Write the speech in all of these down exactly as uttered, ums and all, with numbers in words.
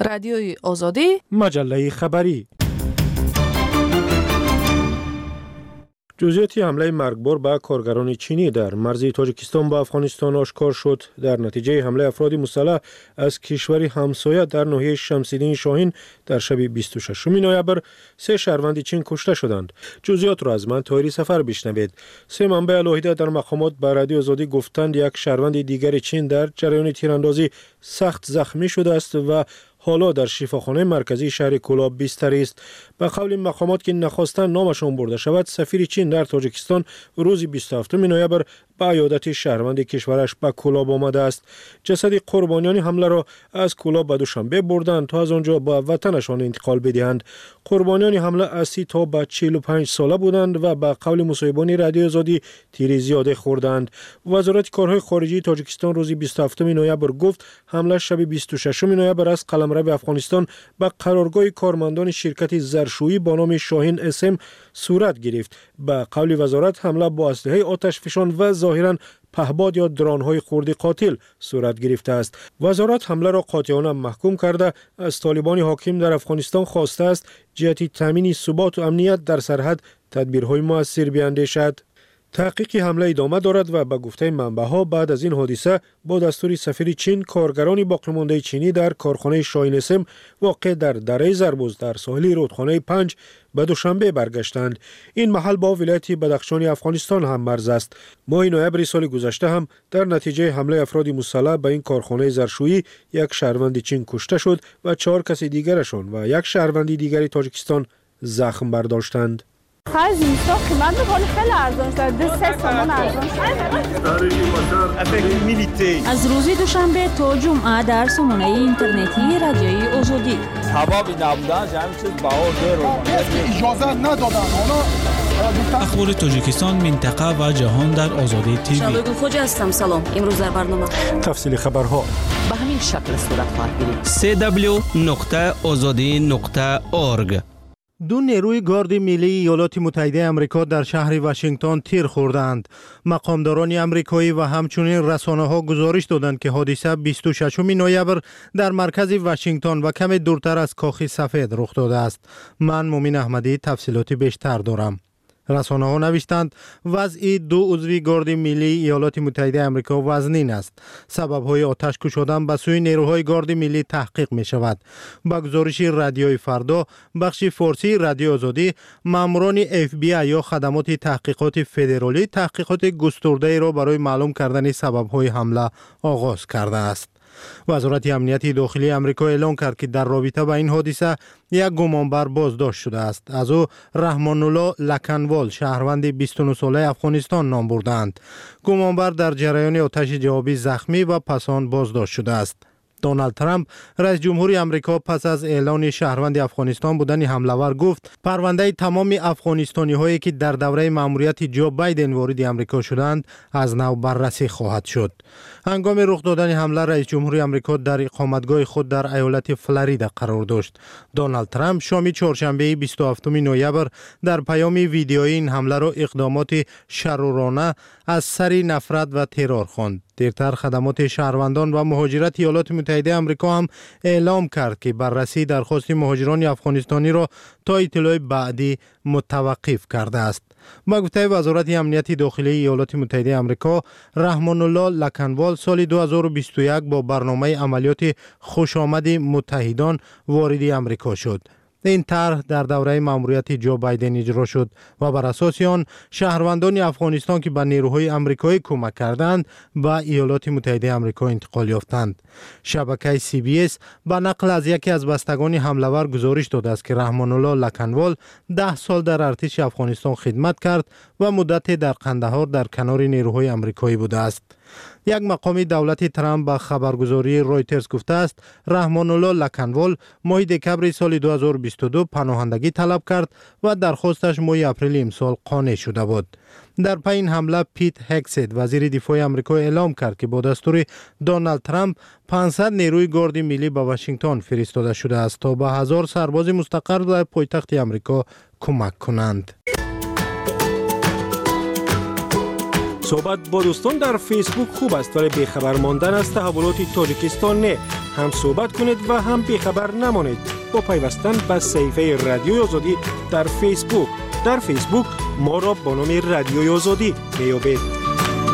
رادیوی آزادی، مجله خبری. جزئیات حمله مرگبار به کارگران چینی در مرز تاجیکستان با افغانستان آشکار شد. در نتیجه حمله افراد مسلح از کشوری همسایه در ناحیه شمس‌الدین شاهین در شب بیست و ششم نوامبر سه شهروند چین کشته شدند. جزئیات را از من طاهری سفر بشنوید. سه منبع علیحده در مقامات به رادیو آزادی گفتند یک شهروند دیگر چین در جریان تیراندازی سخت زخمی شده است و حالا در شفاخانه مرکزی شهر کولاب بستری است. به قول مقامات که نخواستند نامشان برده شود، سفیر چین در تاجیکستان روز بیست و هفتم نوامبر به عیادت شهروند کشورش به کولاب آمده است. جسد قربانیان حمله را از کولاب به دوشنبه بردند تا از آنجا به وطنشان انتقال بدهند. قربانیان حمله از سی تا به چهل و پنج ساله بودند و به قول مصاحبان رادیو آزادی تیر زیاده خوردند. وزارت کارهای خارجه تاجیکستان روز بیست و هفتم نوامبر گفت حمله شب بیست و ششم نوامبر از قلمرو افغانستان به قرارگاه کارمندان شرکت زرشویی با نام شاهین اسم صورت گرفت. به قول وزارت حمله با اسلحه آتش فشان و ظاهراً پهباد یا درانهای خرد قاتل صورت گرفته است. وزارت حمله را قاطعانه محکوم کرده از طالبان حاکم در افغانستان خواسته است جهت تامین ثبات و امنیت در سرحد تدبیرهای مؤثر بیاندیشد. تحقیق حمله ادامه دارد و به گفته منبع‌ها بعد از این حادثه با دستور سفیر چین کارگران باقی‌مانده چینی در کارخانه شاهین اسم واقع در دره زربوز در ساحل رودخانه پنج به دوشنبه برگشتند. این محل با ولایت بدخشان افغانستان هم مرز است. ماه نوامبر سال گذشته هم در نتیجه حمله افراد مسلح به این کارخانه زرشویی یک شهروند چین کشته شد و چهار کس دیگرشان و یک شهروند دیگری تاجیکستان زخم برداشتند. خیلی اینستا قیمت بخوری خیلی ارزان شد. دو سه سامان ارزان شد. از روز دوشنبه تا جمعه در سامانه اینترنتی رادیوی آزادی. سبابی نبودن جمعی چیز باور دارو. اجازه ندادن. اخبار تاجیکستان، منطقه و جهان در آزادی تیوی. شبگون خوجا هستم. سلام. امروز در برنامه تفصیل خبرها به همین شکل صورت خواهد گرفت. سی دبلیو نقطه آزادی نقطه اورگ. دو نیروی گارد ملی ایالات متحده آمریکا در شهر واشنگتن تیر خوردند. مقامداران آمریکایی و همچنین رسانه‌ها گزارش دادند که حادثه بیست و ششم نوامبر در مرکز واشنگتن و کمی دورتر از کاخ سفید رخ داده است. من مومن احمدی تفصیلاتی بیشتر دارم. رسانه‌ها نوشتند وضع دو عضو گارد ملی ایالات متحده آمریکا وزنین است. سبب‌های آتش شدن به سوی نیروهای گارد ملی تحقیق می‌شود. با گزارش رادیوی فردا بخش فارسی رادیو آزادی، ماموران اف بی آی یا خدمات تحقیقات فدرالی تحقیقات گسترده را برای معلوم کردن سبب‌های حمله آغاز کرده است. وزارت امنیت داخلی آمریکا اعلام کرد که در رابطه با این حادثه یک گمانبر بازداشت شده است. از او رحمان الله لکنوال شهروند بیست و نه ساله افغانستان نام بردند. گمانبر در جریان آتش جوابی زخمی و پس آن بازداشت شده است. دونالد ترامپ رئیس جمهوری آمریکا پس از اعلان شهروند افغانستان بودن حمله‌ور گفت پرونده تمام افغانستانی هایی که در دوره مأموریت جو بایدن وارد آمریکا شدند از نو بررسی خواهد شد. هنگام رخ دادن حمله رئیس جمهوری آمریکا در اقامتگاه خود در ایالت فلوریدا قرار داشت. دونالد ترامپ شام چهارشنبه بیست و هفتم نوامبر در پیام ویدیویی این حمله را اقدامات شرورانه از سر نفرت و ترور خواند. دیرتر خدمات شهروندان و مهاجرت ایالات متحده آمریکا هم اعلام کرد که بررسی درخواست مهاجران افغانستانی را تا اطلاع بعدی متوقف کرده است. با گفته وزارت امنیت داخلی ایالات متحده آمریکا، رحمان الله لکنوال سال دو هزار و بیست و یک با برنامه عملیات خوشامد متحدان وارد آمریکا شد. این طرح در دوره مأموریت جو بایدن اجرا شد و بر اساس آن شهروندان افغانستان که به نیروهای آمریکایی کمک کردند به ایالات متحده آمریکا انتقال یافتند. شبکه سی بی اس با نقل از یکی از بستگان حمله‌ور گزارش داده است که رحمان الله لکنوال ده سال در ارتش افغانستان خدمت کرد و مدت در قندهار در کنار نیروهای آمریکایی بوده است. یک مقام دولت ترامپ به خبرگزاری رویترز گفته است رحمان الله لکنوال ماه دکمبر سال دو هزار و بیست و دو پناهندگی طلب کرد و درخواستش ماه اپریل امسال قانع شده بود. در پی این حمله پیت هگسیت وزیر دفاع آمریکا اعلام کرد که با دستور دونالد ترامپ پانصد نیروی گارد ملی به واشنگتن فرستاده شده است تا به هزار سرباز مستقر در پایتخت آمریکا کمک کنند. صحبت با دوستان در فیسبوک خوب است ولی بیخبر ماندن از تحولات تاجیکستان نه. هم صحبت کنید و هم بیخبر نمانید با پیوستن به صفحه رادیوی آزادی در فیسبوک. در فیسبوک ما را با نام رادیوی آزادی میابید.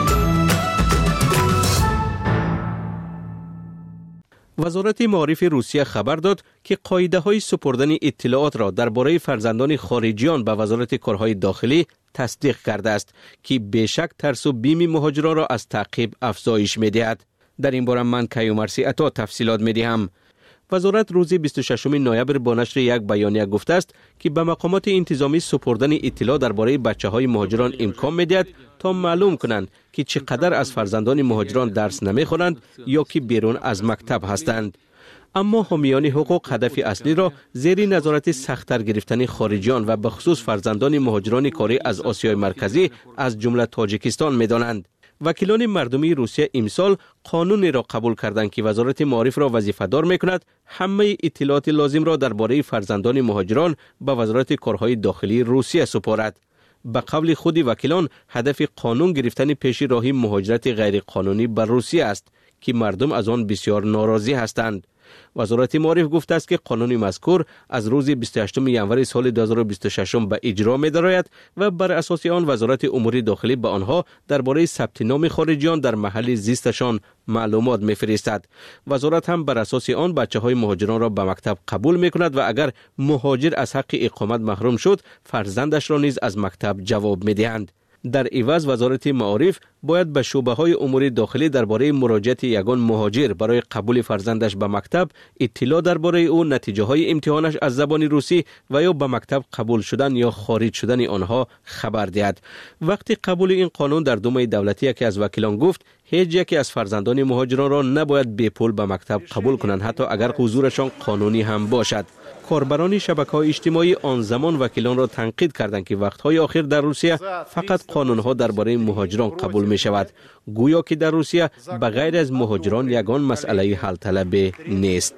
وزارت معارف روسیه خبر داد که قاعده‌های سپردن اطلاعات را درباره فرزندان خارجیان به وزارت کارهای داخلی تصدیق کرده است که بیشک ترس و بیم مهاجران را از تعقیب افزایش می‌دهد. در این باره من کیومرثی عطا تفصیلات می‌دهم. وزارت روز بیست و ششم نوامبر با نشر یک بیانیه گفته است که به مقامات انتظامی سپردن اطلاع درباره بچه‌های مهاجران امکان می‌دهد تا معلوم کنند که چقدر از فرزندان مهاجران درس نمی‌خوانند یا که بیرون از مکتب هستند. اما حامیان حقوق هدف اصلی را زیر نظارت سخت‌تر گرفتن خارجیان و به خصوص فرزندان مهاجران کاری از آسیای مرکزی از جمله تاجیکستان می‌دانند. وکیلان مردمی روسیه امسال قانونی را قبول کردند که وزارت معارف را وظیفه‌دار می‌کند همه اطلاعات لازم را درباره فرزندان مهاجران به وزارت کارهای داخلی روسیه سپارد. به قول خود وکیلان هدف قانون گرفتن پیش راهی مهاجرت غیر قانونی به روسیه است که مردم از آن بسیار ناراضی هستند. وزارت معارف گفته است که قانون مذکور از روز بیست و هشتم ژانویه سال دو هزار و بیست و شش به اجرا می درآید و بر اساس آن وزارت امور داخلی به آنها درباره ثبت نام خارجیان در محل زیستشان معلومات می‌فرستد. وزارت هم بر اساس آن بچه‌های مهاجران را به مکتب قبول می‌کند و اگر مهاجر از حق اقامت محروم شد فرزندش را نیز از مکتب جواب می‌دهند. در عوض وزارت معارف باید به شعبه‌های امور داخلی درباره مراجعت یگان مهاجر برای قبول فرزندش به مکتب اطلاع درباره او، نتیجه‌های امتحانش از زبان روسی و یا به مکتب قبول شدن یا خارج شدن آنها خبر دهد. وقتی قبول این قانون در دومه دولتی که از وکیلان گفت هیچ یکی از فرزندان مهاجران را نباید بی پول به مکتب قبول کنند حتی اگر حضورشان قانونی هم باشد. کاربران شبکه‌های اجتماعی آن زمان وکیلان را تنقید کردند که وقت‌های آخر در روسیه فقط قانون‌ها درباره مهاجران قبول می‌شود، گویا که در روسیه بغیر از مهاجران یگان مسئله حل طلب نیست.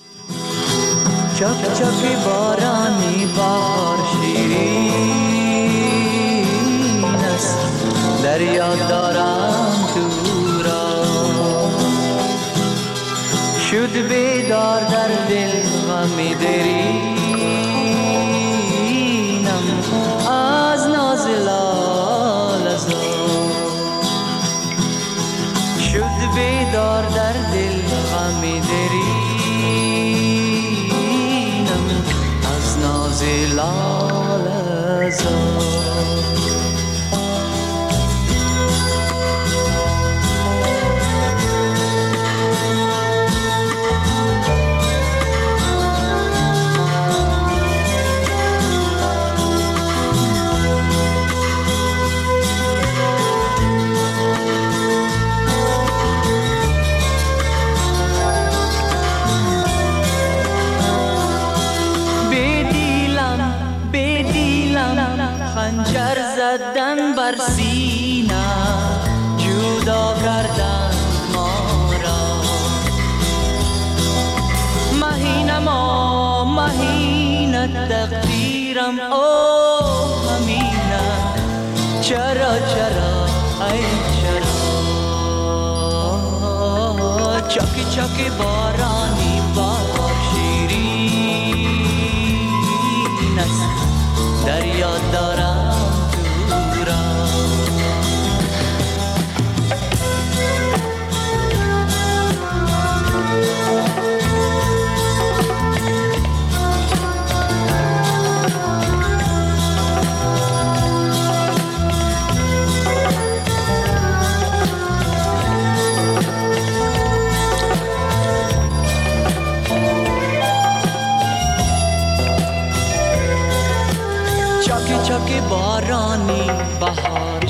چک چک بارانی بهار شیرین است دریا دارم تو را شد بیدار در دل غم درینم از ناز لالزار شد بیدار در دل غم درینم از ناز لالزار خنجر زدن بر سینه جدا کردن ما را مهینم آ مهینه تقدیرم او همینه چرا چرا ای چرا چاکی چاکی بارانی بار شیرین است دریا دارم تو را چاک بارانی بهار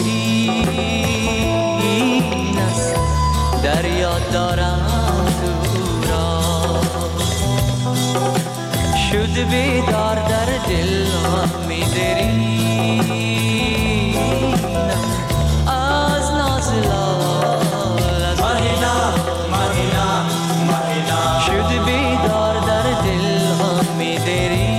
شیرین است دریا دارم تو را شد بیدار در دل غم درینم از ناز لالزار مهینا مهینا مهینا شد بیدار در دل غم درینم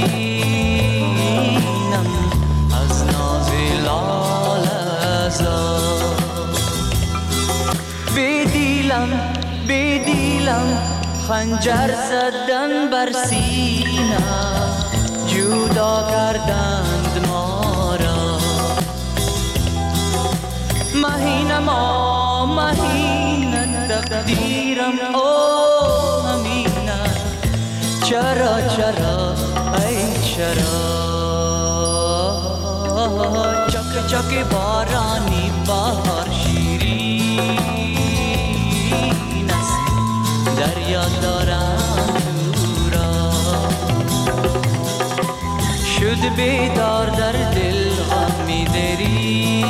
از ناز لالزار خنجر زدن بر سینه جدا کردند ما را مهینه ما مهینه تقدیرم او همینه چرا چرا ای چرا چک چک بارانی بهار شیرین است دریا دارم تو را شد بیدار در دل غمی دری.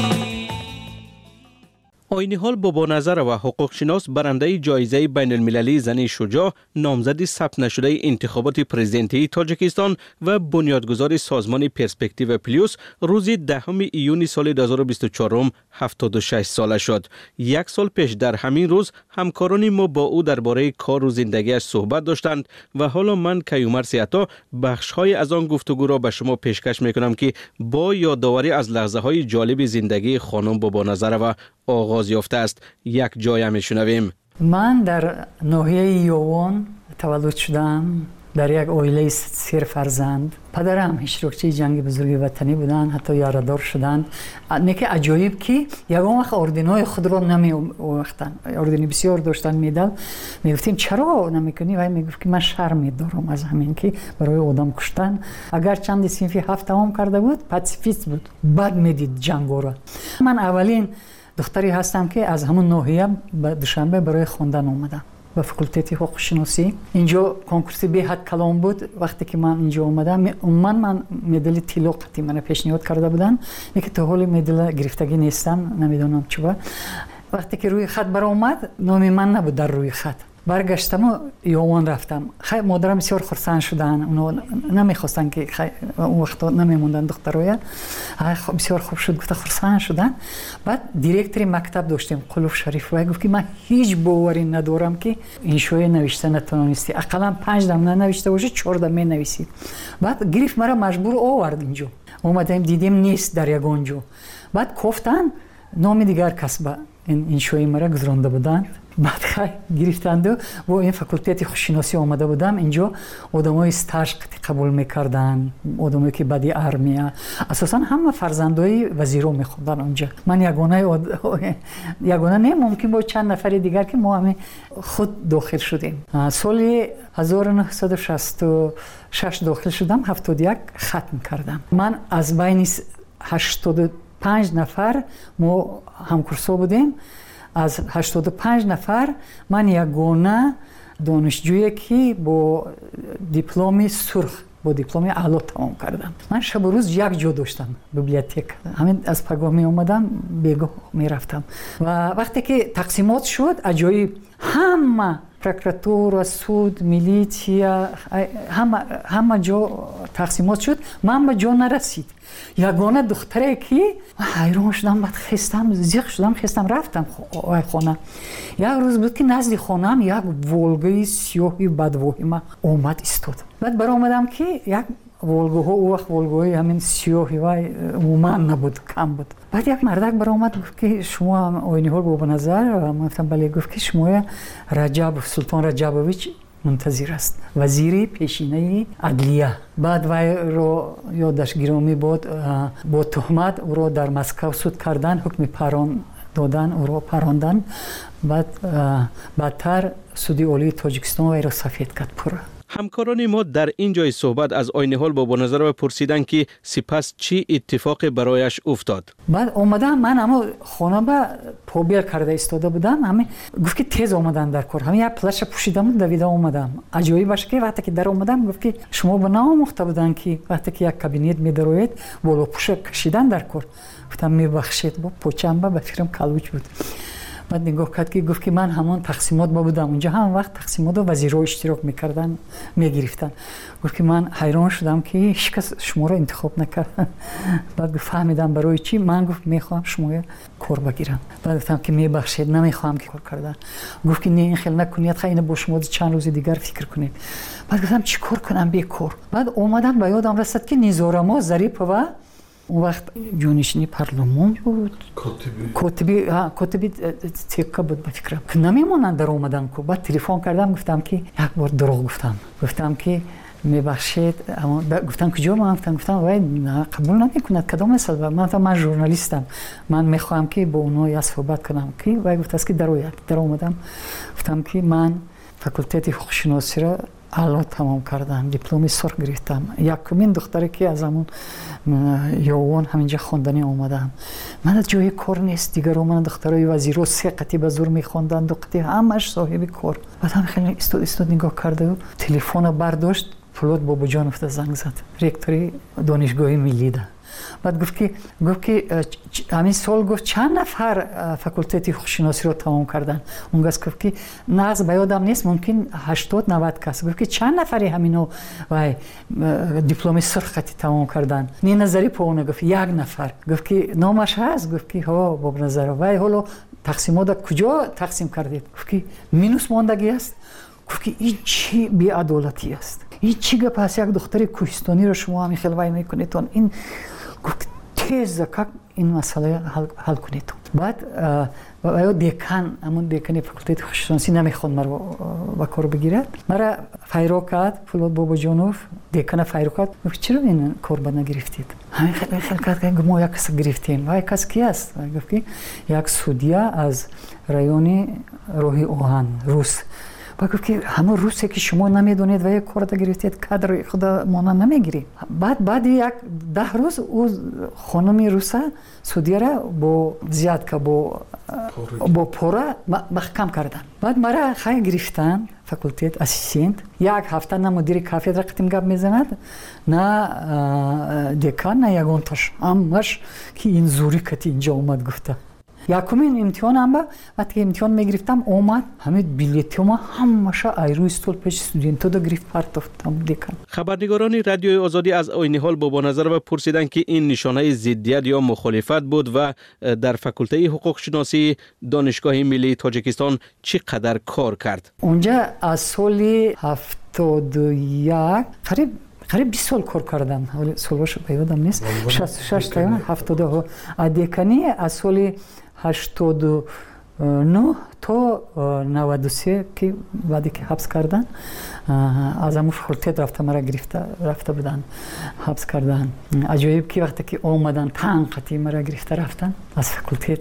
آینی‌حال بابانظر و حقوق شناس برنده جایزه بین المللی زن شجاع، نامزد ثبت نشده انتخابات پرزیدنتی تاجیکستان و بنیادگذار سازمان پرسپکتیو پلیوس روز دهم ایون سال دو هزار و بیست و چهار هفتاد و شش ساله شد. یک سال پیش در همین روز همکاران ما با او درباره کار و زندگیش صحبت داشتند و حالا من کیومرث سیعطا بخش‌های از آن گفتگو را به شما پیشکش می‌کنم که با یادآوری از لحظه‌های جالب زندگی خانم بابانظر و آغاز یافته است. یک جای میشنویم. من در ناحیه یوان تولد شدم، در یک عائله سه فرزند. پدرم اشتراکچی جنگ بزرگ وطنی بودند، حتی یاردار شدند. نکه عجایب که یگان وقت اردنای خود را نمی وقتن اردنی بسیار داشتن میدل. میگفتیم چرا نمیکنی؟ و میگفت که من شرم دارم از همین که برای آدم کشتن. اگر چند صنف هفت تمام کرده بود پاسیفیست بود، بعد میدید جنگو را. من اولین دختری هستم که از همون ناحیه به دوشنبه برای خواندن اومدم به فاکولته حقوق شناسی. اینجا کنکورس به حد کلام بود. وقتی که من اینجا اومدم من من مدل طلا قطعی من پیشنهاد کرده بودن، میگه تو حال مدل گرفتگی نیستم، نمیدونم چرا. وقتی که روی خط بر اومد نام من نبود در روی خط. برگشتم و یوان رفتم. خیلی مادرم بسیار خرسند شدن، اونا نمیخواستن که اون وقت نمیموندن دخترای. خب بسیار خوب شد، گفت خرسند شدن. بعد دیرکتور مکتب داشتیم قلوف شریف و گفت که من هیچ باوری ندارم که این شوی نوشته نتونستی، اقلا پنج دم ننوشته باشه چهار دم مینویسی. بعد گرفت مرا مجبور آورد اینجا. اومدیم دیدیم نیست در یگان جا. بعد گفتن نام دیگر کسب این این شوی مرا گذرانده بودند. بعد خیلی گرفتند و با این فاکولته حقوق شناسی آمده بودم. اینجا آدمای استاژ قبول میکردن، آدمایی که بعدی ارمیا، اساسا همه فرزندای وزیرو میخوندن اونجا. من یگانه آد... یگانه نه، ممکن با چند نفر دیگر که ما همه خود داخل شدیم. سال هزار و نهصد و شصت و شش داخل شدم، هفتاد و یک ختم کردم. من از بین هشتاد و پنج نفر ما همکورسا بودیم. از هشتاد و پنج نفر من یگانه دانشجویی که با دیپلم سرخ با دیپلم اعلا تمام کردم. من شب و روز یک جا داشتم بیبلیوتک. همین از پگاه می اومدم بیگاه می رفتم و وقتی که تقسیمات شد عجایب همه پروکراتور، سود، میلیتیا همه همه جا تقسیمات شد. من به جا نرسید. یگانه دختری که حیران شدم، بعد خستم زیغ شدم، خستم رفتم خانه. یک روز بود که نزد خانم یک ولگای سیاهی بدواهمه اومد ایستاد. بعد برای آمدم که یک ولگوها او وقت ولگوهای همین سیاهی و عموما نبود، کم بود. بعد یک مردک برای آمد گفت که شما آینی‌حال بابانظر؟ و من گفتم بله. گفت که شما رجب سلطان رجبویچ منتظر است، وزیر پیشینه عدلیه. بعد وی رو یادش گرامی بود، با تهمت او رو در مسکو صد کردن، حکم پران دادن، او رو پراندن. بعد بعدتر سودی عالی تاجیکستان وی رو سفید کرد پره. همکاران ما در این جای صحبت از آینی‌حال بابانظر و پرسیدن که سپس چی اتفاق برایش افتاد. بعد اومدم من اما خانه با پوبیل کرده ایستاده بودم. همه گفت که تیز اومدن در کار. همه یک پلش پوشیدم و دویده اومدم. عجایب باشه که وقتی که در اومدم گفت که شما به نامخته بودن که وقتی که یک کابینت می‌دروید بالا پوش کشیدن در کار. گفتم میبخشید، با پوچم با فکرم کلوچ بود. بعد نگاه کرد که گفت که من همون تقسیمات با بودم اونجا، هم وقت تقسیمات و وزیرها اشتراک میکردن میگرفتن. گفت که من حیران شدم که هیچ کس شما رو انتخاب نکرد. بعد گفت فهمیدم برای چی. من گفت میخوام شما کار بگیرم. بعد گفتم که میبخشید نمیخوام که کار کردن. گفت که نه این خیلی نکنید، خیلی با شما چند روز دیگر فکر کنید. بعد گفتم چی کار کنم بیکار. بعد اومدم به یادم رسید که نیزارما ظریف و اون وقت جانشینی پارلمان بود، کاتبی کاتبی تیکا بود به فکرم که نمیمونن در اومدن کو. بعد تلفن کردم گفتم که یک بار دروغ گفتم گفتم که میبخشید، اما گفتم کجا؟ من گفتم گفتم وای نه قبول نمیکند کدام مثال. من گفتم من ژورنالیستم، من میخوام که با اونها یا صحبت کنم که وای گفت است که در اومد در اومدم گفتم که من فاکولته حقوق شناسی را اعلا تمام کردم، دیپلم سرخ گرفتم. یکمین دختری که از همون یوان همینجا خواندنی اومدم. من جای کار نیست دیگر. من دخترای وزیرو سه قطعه به زور میخوندن، دو قطعه همش صاحب کار. بعد هم خیلی استاد استاد نگاه کرده، تلفن برداشت، فولاد بابا جانوف زنگ زد، رکتوری دانشگاه ملی ده. بعد گفت که گفت که همین سال گفت چند نفر فاکولته حقوق شناسی رو تمام کردن. اون گفت که ناز به یادم نیست، ممکن هشتاد نود کس. گفت که چند نفری همینو وای دیپلم سرخ تمام کردن. نی نظری پونه گفت یک نفر. گفت که نامش هست؟ گفت که ها باب نظر. وای حالا تقسیمات کجا تقسیم کردید؟ گفت که مینوس ماندگی است. گفت که این چی بی‌عدالتی است؟ این چی گپ است؟ یک دختر کوهستانی رو شما همین خیلی وای میکنید این گفت تیز که این مسئله حل, حل کنید. بعد و دیکان همون دیکانی فاکولته حقوق شناسی نمیخواد مرا با کار بگیرد. مرا فایرو کرد فولاد بابا جانوف، دیکان فایرو کرد. گفت چرا این کار با نگرفتید؟ همین خیلی خیلی کرد که ما یک کس گرفتیم. وای کس کی است؟ گفت که یک سودیا از رایون روحی اوهان روس. با گفت که همون روسی که شما نمیدونید و یک کار گرفتید کادر خدا مانا نمیگیری. بعد بعد یک ده روز او خانمی روسا سودیا را با زیاد که با با پورا محکم کردن. بعد مرا خیلی گرفتن فاکولته اسیستنت. یک هفته نه مدیر کافدرا قتیم گپ میزند نه دکان نه یگانتاش همش که این زوری کتی اینجا اومد گفته. یکمین امتحانم با وقتی امتحان میگرفتم اومد همین بلیطم همش ایرو استول پیش استودنتا دو گرفت پرتافتم دیکن. خبرنگاران رادیوی آزادی از عین حال با نظر و پرسیدند که این نشانه ضدیت یا مخالفت بود و در فاکولته حقوق شناسی دانشگاه ملی تاجیکستان چقدر کار کرد. اونجا از سال هفتاد و یک قریب قریب بیست سال کار کردم. ولی سالش به یادم نیست. شصت و شش تا هفتاد و دکانی از سال هشتاد و نه تا نود و سه که بعدی که حبس کردن از همون فاکولته رفته مرا گرفته رفته بودن حبس کردن. عجایب که وقتی که آمدن تنقیتی مرا گرفته رفتن از فاکولته.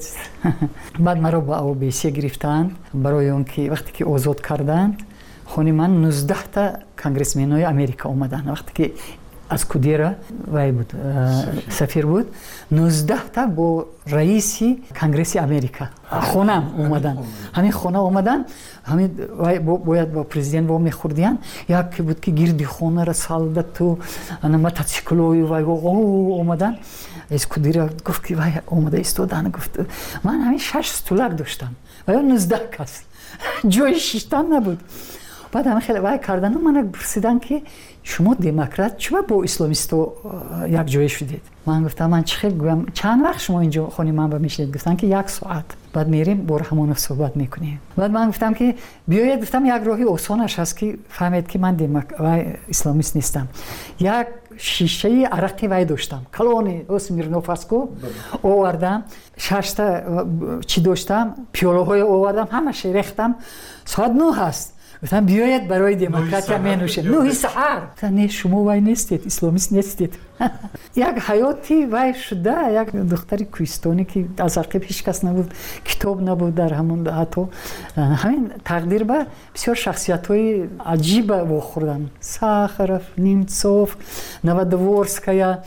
بعد مرا با او بی سی گرفتن برای اون که وقتی که آزاد کردند خونی من نوزده تا کنگرسمن‌های امریکا اومدن. وقتی که از کودیرا وای بود سفیر بود، نوزده تا با رئیس کنگرس امریکا خونم اومدن. همین خونه اومدن، همین باید با پرزیدنت با میخوردیان. یک بود که گیردی خونه را سالدت تو انا موتورسیکلوی وای او اومدن. از کودیرا گفت که وای اومده استودن. گفت من همین شش استولک داشتم و یا نوزده کس جای شیشتن نبود. بعد همه خیلی وای کردن و من پرسیدن که شما دموکرات چرا با اسلامیستو یک جای شدید؟ من گفتم من چه گویم چند وقت شما اینجا خونی من با میشید؟ گفتن که یک ساعت. بعد میریم با همون صحبت میکنیم. بعد من گفتم که بیاید، گفتم یک راهی آسانش هست که فهمید که من دموکرات اسلامیست نیستم. یک شیشه عرقی وای داشتم کلونی اسمیرنوف اسکو آوردم، شش تا چی داشتم پیاله های آوردم همش ریختم. ساعت نه هست. گفتم بیاید برای دموکراتیا مینوشه. نه سحر. نه شما وای نیستید، اسلامیست نیستید. یک حیاتی وای شده. یک دختری کوهستانی که از عقب هیچ کس نبود، کتاب نبود در همون حتی همین تقدیر به بسیار شخصیت‌های عجیب واخوردن. ساخرف، نیمتسوف، نوودورسکایا.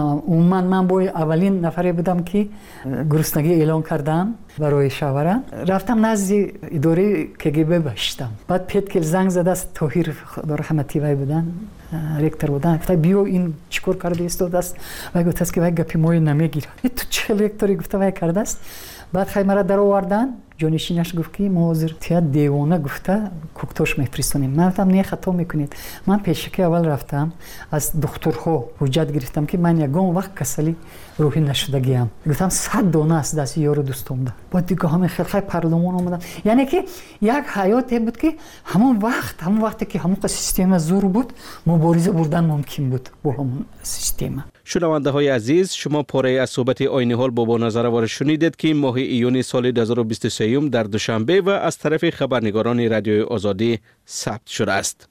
من من با اولین نفری بودم که گرسنگی اعلان کردم برای شاورا. رفتم نزد اداره کگب باشتم. بعد پیتکل زنگ زد است طاهر خدا رحمتی وای بودن رکتر بودن. گفت بیا این چیکار کرده استاد است؟ و گفت است که وای گپی مای نمیگیره. تو چه رکتری گفت وای کرده است؟ بعد خیلی مرا در آوردن. جانشینش گفت که ما حاضر تیا دیوانه گفته کوکتاش میفرستونیم. من گفتم نه خطا میکنید. من پیشکی اول رفتم از دکترها حجت گرفتم که من یگان وقت کسلی روحی نشدگیم. گفتم صد دانه است دست یارو دوستم ده. بعد دیگه همین خیلی خیلی پارلمان اومدن. یعنی که یک حیاتی بود که همون وقت همون وقتی که همون سیستم زور بود مبارزه بردن ممکن بود با همون سیستم. شنونده های عزیز، شما پاره از صحبت عین حال با نظروار شنیدید که ماه ایون سال دو هزار و بیست و سه در دوشنبه و از طرف خبرنگاران رادیوی آزادی ثبت شده است.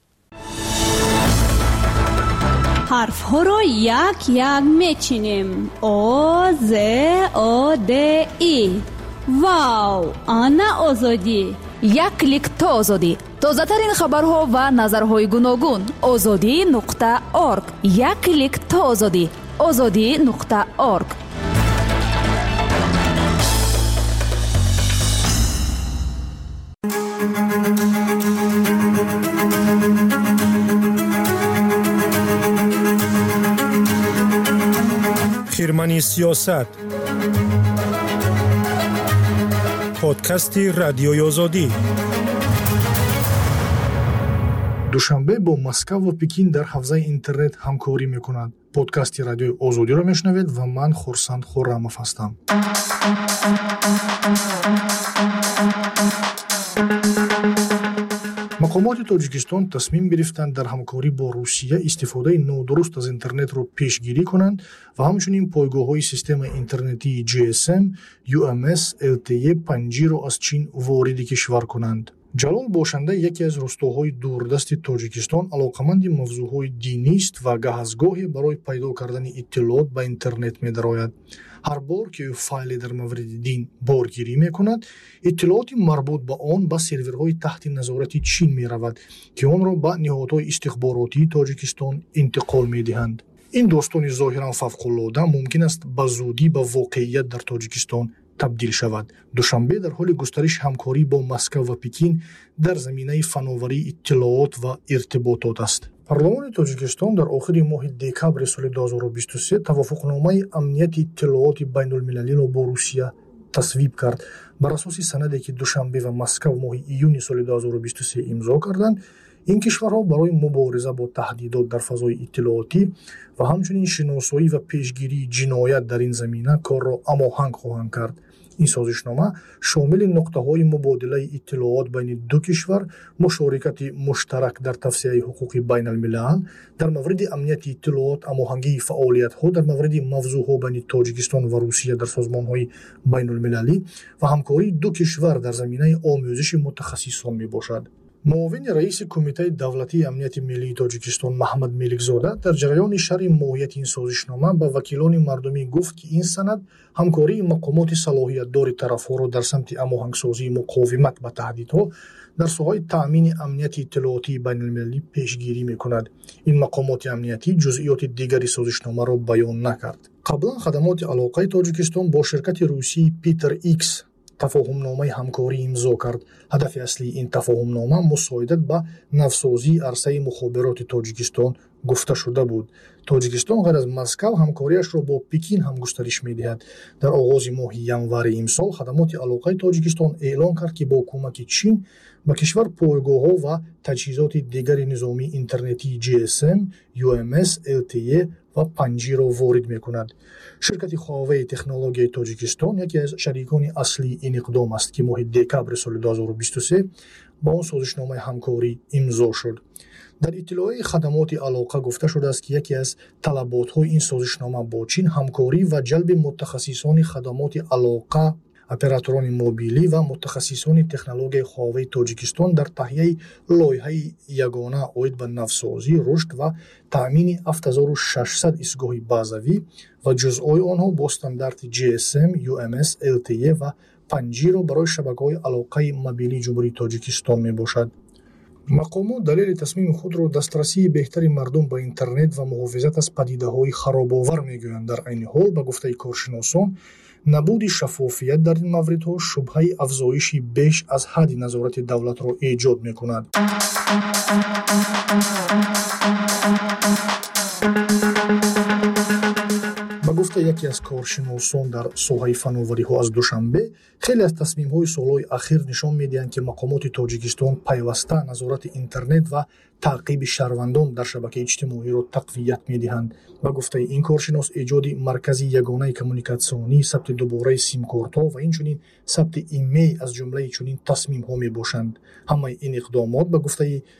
حرف ها را یک یک میچینیم. آ ز آ د ای. واو، آنا آزادی. یک کلیک تا آزادی. تازه ترین خبرها و نظرهای گوناگون. آزادی نقطه آرگ. یک کلیک تا آزادی. آزادی نقطه آرگ. خیرمنی سیاست، پادکست رادیوی آزادی. دوشنبه با مسکو و پکین در حوزه اینترنت همکاری میکنند. پادکست رادیوی آزادی را میشنوید و من خورسند خورموف هستم. مقامات تاجیکستان تصمیم گرفتند در همکاری با روسیه استفاده نادرست از اینترنت را پیشگیری کنند و همچنین پایگاه‌های سیستم اینترنتی جی اس ام، یو ام اس، ال تی ای پنج جی را از چین وارد کشور کنند. جلال باشنده یکی از روستاهای دوردست تاجیکستان علاقمند موضوعهای دینی است و گاه از گاهی برای پیدا کردن اطلاعات به اینترنت می‌دراید. هر بار که فایلی در مورد دین بارگیری می‌کند، اطلاعات مربوط به آن به سرورهای تحت نظارت چین می‌رود که آن را به نهادهای استخباراتی تاجیکستان انتقال می‌دهند. این داستان ظاهراً فوق‌العاده ممکن است به زودی به واقعیت در تاجیکستان تبدیل شود. دوشنبه در حال گسترش همکاری با مسکو و پکین در زمینه فناوری اطلاعات و ارتباطات است. پارلمان تاجیکستان در آخر ماه دکبر سال دو هزار و بیست و سه توافقنامه امنیت اطلاعات بین المللی را با روسیه تصویب کرد. بر اساس سندی که دوشنبه و مسکو ماه ایون سال دو هزار و بیست و سه امضا کردند، این کشورها برای مبارزه با تهدیدات در فضای اطلاعاتی و همچنین شناسایی و پیشگیری جنایت در این زمینه کار را هماهنگ خواهند کرد. این سازشنامه شامل نقطه‌های مبادله اطلاعات بین دو کشور، مشارکت مشترک در توسعه حقوق بین الملل، در مورد امنیت اطلاعات، هماهنگی فعالیت‌ها در مورد موضوع‌ها بین تاجیکستان و روسیه در سازمان‌های بین المللی و همکاری دو کشور در زمینه آموزش متخصصان میباشد. معاون رئیس کمیته دولتی امنیت ملی تاجیکستان محمد ملیکزاده در جریان شرح ماهیت این سازشنامه به وکیلان مردمی گفت که این سند همکاری مقامات صلاحیت دار طرف‌ها را در سمت هماهنگسازی مقاومت به تهدیدها در ساحه تأمین امنیت اطلاعاتی بین المللی پیشگیری می‌کند. این مقامات امنیتی جزئیات دیگری سازشنامه را بیان نکرد. قبلا خدمات علاقه تاجیکستان با شرکت روسی پیتر ایکس تفاهمنامه همکاری امضا کرد. هدف اصلی این تفاهمنامه مساعدت به نوسازی عرصه مخابرات تاجیکستان گفته شده بود. تاجیکستان غیر از مسکو همکاریش را با پکین هم گسترش می‌دهد. در آغاز ماه ینور امسال خدمات علاقه تاجیکستان اعلام کرد که با کمک چین به کشور پایگاه‌ها و تجهیزات دیگر نظامی اینترنتی جی اس ام، یو ام اس، ال تی ای و پنج جی را وارد می‌کند. شرکت هواوی تکنولوژی تاجیکستان یکی از شریکان اصلی این اقدام است که ماه دکبر سال دو هزار و بیست و سه با آن سازشنامه همکاری امضا شد. در اطلاع خدمات علاقه گفته شده است که یکی از طلبات‌های این سازشنامه با چین همکاری و جلب متخصصان خدمات علاقه، اپراتوران موبیلی و متخصصان تکنولوژی هواوی تاجیکستان در تهیه لایحه یگانه عاید به نوسازی، رشد و تأمین هفت هزار و ششصد ایستگاه بازوی و جزءهای آنها با استاندارد جی اس ام، یو ام اس، ال تی ای و پنج جی را برای شبکه‌های علاقه موبیلی جمهوری تاجیکستان میباشد. مقامات دلیل تصمیم خود را دسترسی بهتری مردم به اینترنت و محافظت از پدیده‌های خراب‌آور میگویند. در عین حال به گفته کارشناسان نبود شفافیت در این موردها شبهه افزایشی بیش از حد نظارت دولت را ایجاد می‌کند. به گفته یکی از کارشناسان در ساحه فناوری‌ها از دوشنبه، خیلی از تصمیم‌های سال‌های اخیر نشان می‌دهند که مقامات تاجیکستان پیوسته نظارت اینترنت و تعقیب شهروندان در شبکه اجتماعی را تقویت می‌دهند. به گفته این کارشناس، ایجاد مرکزی یگانه کمیونیکاسیونی، ثبت دوباره سیم کارت‌ها و اینچنین ثبت ایمیل از جمله چنین تصمیم‌ها می‌باشند. همه این اقدامات به گفته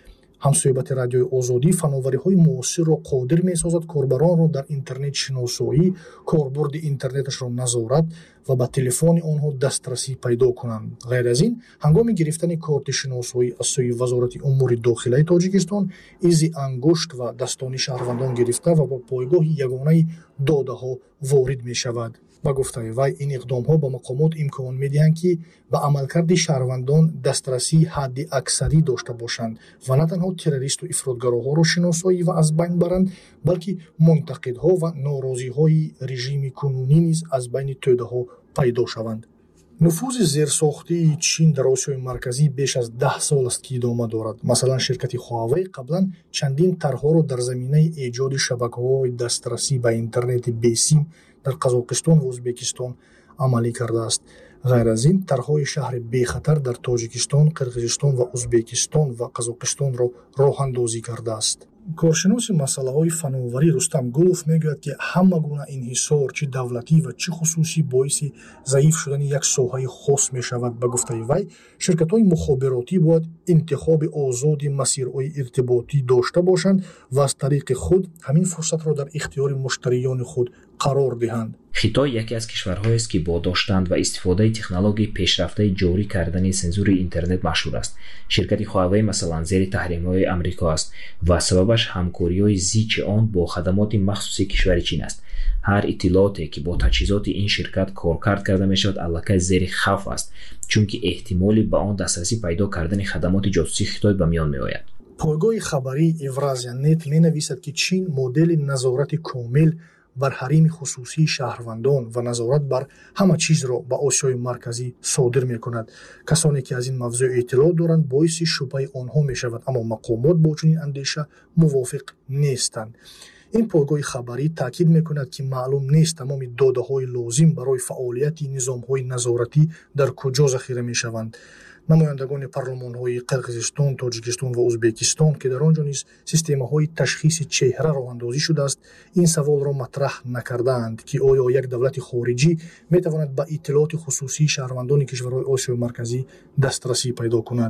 ҳамсоҳибати радиои озодӣ фановариҳои муосирро қодир месозад корбаронро дар интернет шиносоӣ, корбурди интернеташро назорат ва ба телефони онҳо дастрасӣ пайдо кунанд. ғайр аз ин, ҳангоми гирифтани корти шиносоӣ аз сӯи вазорати умури дохилаи Тоҷикистон, изи ангушт ва дастони шаҳрвандон гирифта ва ба пойгоҳи ягонаи додаҳо ворид мешавад. ба гуфтаи вай, ин иқдомҳо ба мақомот имкон медиҳанд, ки ба амалкарди шаҳрвандон дастрасии ҳадди аксарӣ дошта бошанд ва на танҳо террористу ифротгароҳоро шиносоӣ ва аз байн баранд, балки мунтақидҳо ва норозиҳои режими кунунӣ низ аз байни тӯдаҳо пайдо шаванд. нуфузи зерсохтии Чин дар Осиёи Марказӣ беш аз даҳ сол аст ки идома дорад. Масалан, ширкати Huawei қаблан чандин тарҳоро дар заминаи эҷоди шабакаҳои дастрасӣ ба интернети бесим дар Қазоқистон ва Ӯзбекистон амалӣ кардааст. ғайр аз ин, тарҳои шаҳри бехатар дар Тоҷикистон, Қирғизистон ва Ӯзбекистон ва Қазоқистонро роҳандозӣ кардааст. коршиноси масъалаҳои фановарӣ Рустам Гулов мегӯяд, ки ҳама гуна инҳисор, чӣ давлатӣ ва чӣ хусусӣ боиси заиф шудани як соҳаи хос мешавад. Ба гуфтаи вай, ширкатҳои мухобиротӣ бояд интихоби озоди масирҳои иртиботӣ дошта бошанд ва аз тариқи худ ҳамин фурсатро дар ихтиёри муштариёни худ қарор диҳанд. хитой яке аз кишварҳоест ки бо доштанд ва истифодаи технологияи пешрафтаи ҷорӣ кардани сензури интернет машҳур аст. ширкати Huawei масалан зери таҳримҳои амрико аст ва сабабаш ҳамкориҳои зичи он бо хадамоти махсуси кишвари Чин аст. ҳар иттилооте ки бо таҷҳизоти ин ширкат коркард карда мешавад, аллакай зери хавф аст, чунки эҳтимоли ба он дастрасӣ пайдо кардани хадамоти ҷосусии Хитой ба миён меояд. пойгоҳи хабарии Евразия.нет менависад, ки Чин модели назорати комил бар ҳарими хусусии шаҳрвандон ва назорат бар ҳама чизро ба Осиёи Марказӣ содир мекунад. Касоне ки аз ин мавзӯъ иттилоъ доранд, боиси шубҳаи онҳо мешавад, аммо мақомот бо чунин андеша мувофиқ нестанд. ин пойгоҳи хабарӣ таъкид мекунад, ки маълум нест тамоми додаҳои лозим барои фаъолияти низомҳои назоратӣ дар куҷо захира мешаванд. намояндагони парлумонҳои Қирғизистон, Тоҷикистон ва Ӯзбекистон, ки дар он ҷо низ системаҳои ташхиси чеҳра роҳандозӣ шудааст, ин саволро матраҳ накардаанд, ки оё як давлати хориҷӣ метавонад ба иттилооти хусусии шаҳрвандони кишварҳои Осиёи Марказӣ дастрасӣ пайдо кунад.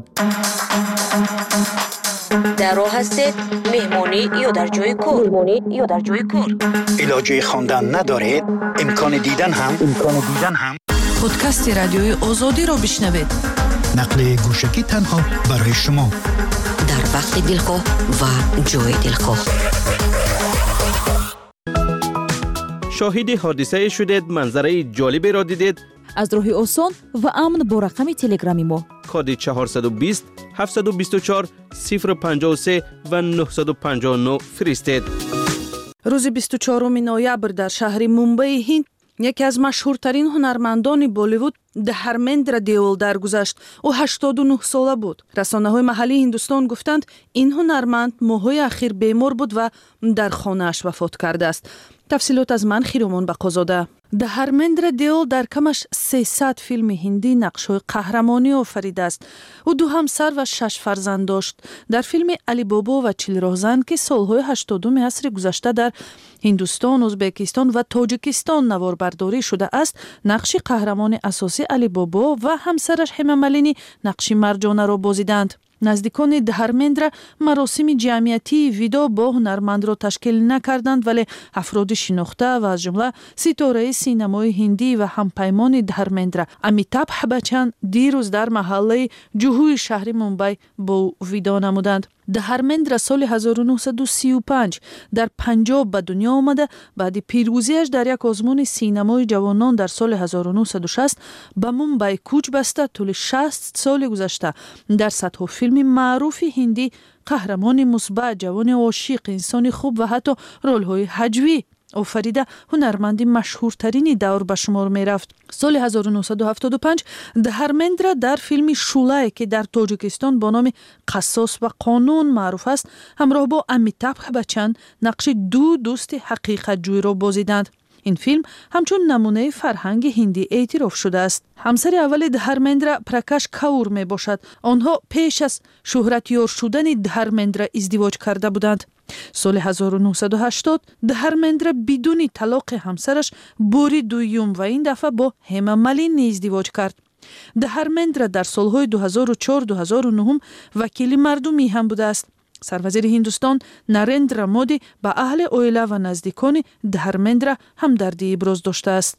дар роҳ ҳастед, меҳмонӣ ё дар ҷои кор? меҳмонӣ ё дар ҷои кор. илоҷи хондан надоред? имкони дидан ҳам? имкони дидан ҳам? подкасти радиои озодиро бишнавед. нақли гӯшагӣ танҳо барои шумо. дар вақти дилхоҳ ва ҷои дилхоҳ. шоҳиди ҳодисае шудед, манзараи ҷолиберо дидед? аз роҳи осон ва амн бо рақами телеграми мо коди чаҳорсаду бист ҳафтсаду бисту чор сифр панҷоҳу се ва нуҳсаду панҷоҳу нӯ фиристед. рӯзи бисту чорум ноябр дар шаҳри Мумбаи Ҳинд яке аз машҳуртарин ҳунармандони Болливуд Дхармендра Деол даргузашт. ӯ ҳаштоду нӯҳ сола буд. расонаҳои маҳаллии Ҳиндустон гуфтанд, ин ҳунарманд моҳҳои ахир бемор буд ва дар хонааш вафот кардааст. тафсилот аз ман Хиромон Бақозода. Дхармендра Деол дар камаш сесад филми ҳиндӣ нақшҳои қаҳрамонӣ офаридааст. ӯ ду ҳамсар ва шаш фарзанд дошт. дар филми Али Бобо ва Чилроҳзан, ки солҳои ҳаштодуми асри гузашта дар Ҳиндустон, Ӯзбекистон ва Тоҷикистон наворбардорӣ шудааст, нақши қаҳрамони асосӣ Али Бобо ва ҳамсараш Ҳема Малини нақши Марҷонаро бозиданд. наздикони Дхармендра маросими ҷамъиятии видо бо ҳунармандро ташкил накарданд, вале афроди шинохта ва аз ҷумла ситораи синамои ҳиндӣ ва ҳампаймони Дхармендра Амитабҳ Баччан дирӯз дар маҳаллаи Ҷуҳуи шаҳри Мумбай бо видо намуданд. Дхармендра соли ҳазору нуҳсаду сию панҷ дар Панҷоб ба дунё омада, баъди пирӯзиаш дар як озмуни синамои ҷавонон дар соли ҳазору нуҳсаду шаст ба Мумбай кӯч баста, тӯли шаст соли гузашта дар садҳо филми маъруфи ҳиндӣ қаҳрамони мусбат, ҷавони ошиқ, инсони хуб ва ҳатто ролҳои ҳаҷвӣ офарида ҳунарманди машҳуртарини давр ба шумор мерафт. соли ҳазору нуҳсаду ҳафтоду панҷ Дхармендра дар филми Шулае, ки дар Тоҷикистон бо номи Қассос ва қонун маъруф аст, ҳамроҳ бо Амитабҳ Баччан нақши ду дӯсти ҳақиқатҷӯйро бозиданд. ин филм ҳамчун намунаи фарҳанги ҳиндӣ эътироф шудааст. ҳамсари аввали Дхармендра Пракаш Каур мебошад. онҳо пеш аз шӯҳратёр шудани Дхармендра издивоҷ карда буданд. соли ҳазору нуҳсаду ҳаштод Дхармендра бидуни талоқи ҳамсараш бори дуюм ва ин дафъа бо Ҳема Малини издивоҷ кард. Дхармендра дар солҳои ду ҳазору чор - ду ҳазору нӯҳ вакили мардумӣ ҳам будааст. سروزیر هندوستان نریندرا مودی به اهل اویلا و نزدیکان دهرمندرا همدردی ابراز داشته است.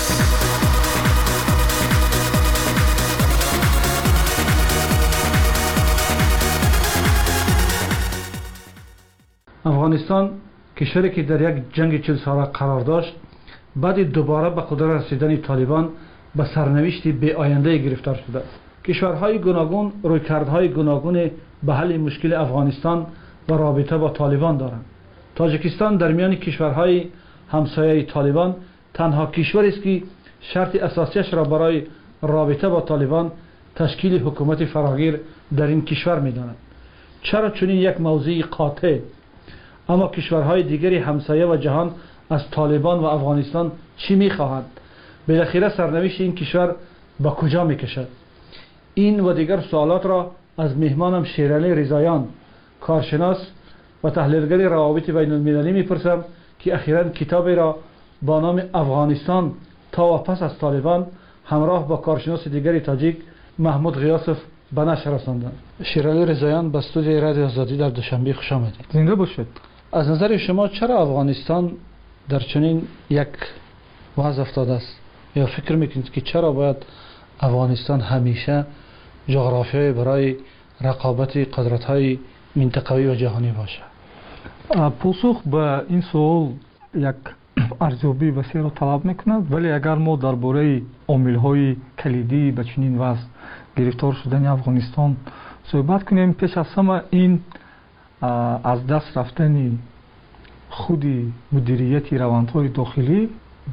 افغانستان کشوری که در یک جنگ چهل ساله قرار داشت، بعد دوباره به قدرت رسیدن طالبان به سرنوشتی بی آینده گرفتار شده است. کشورهای گوناگون رویکردهای گوناگون به حل مشکل افغانستان و رابطه با طالبان دارند. تاجیکستان در میان کشورهای همسایه طالبان تنها کشوری است که شرط اساسیش را برای رابطه با طالبان تشکیل حکومت فراگیر در این کشور می‌داند. چرا چنین یک موضوع قاطع؟ اما کشورهای دیگری همسایه و جهان از طالبان و افغانستان چی می‌خواهند؟ بالاخره سرنوشت این کشور به کجا می‌کشد؟ این و دیگر سوالات را از مهمانم شیرعلی رضاییان، کارشناس و تحلیلگر روابط بین المللی میپرسم که اخیراً کتابی را با نام افغانستان تا و پس از طالبان همراه با کارشناس دیگری تاجیک محمود غیاسف به نشر رساندند. شیرعلی رضاییان به استودیوی رادیو آزادی در دوشنبه خوش آمدید. زنده باشید. از نظر شما چرا افغانستان در چنین یک وضع افتاده است؟ یا فکر میکنید که چرا باید افغانستان همیشه جغرافیایی برای رقابت قدرت‌های منطقوی و جهانی باشه؟ پاسخ به این سوال یک ارزیابی وسیع را طلب میکند، ولی اگر ما درباره عامل‌های کلیدی به چنین وضع گرفتار شدن افغانستان صحبت کنیم، پیش از همه این از دست رفتن خود مدیریت روندهای داخلی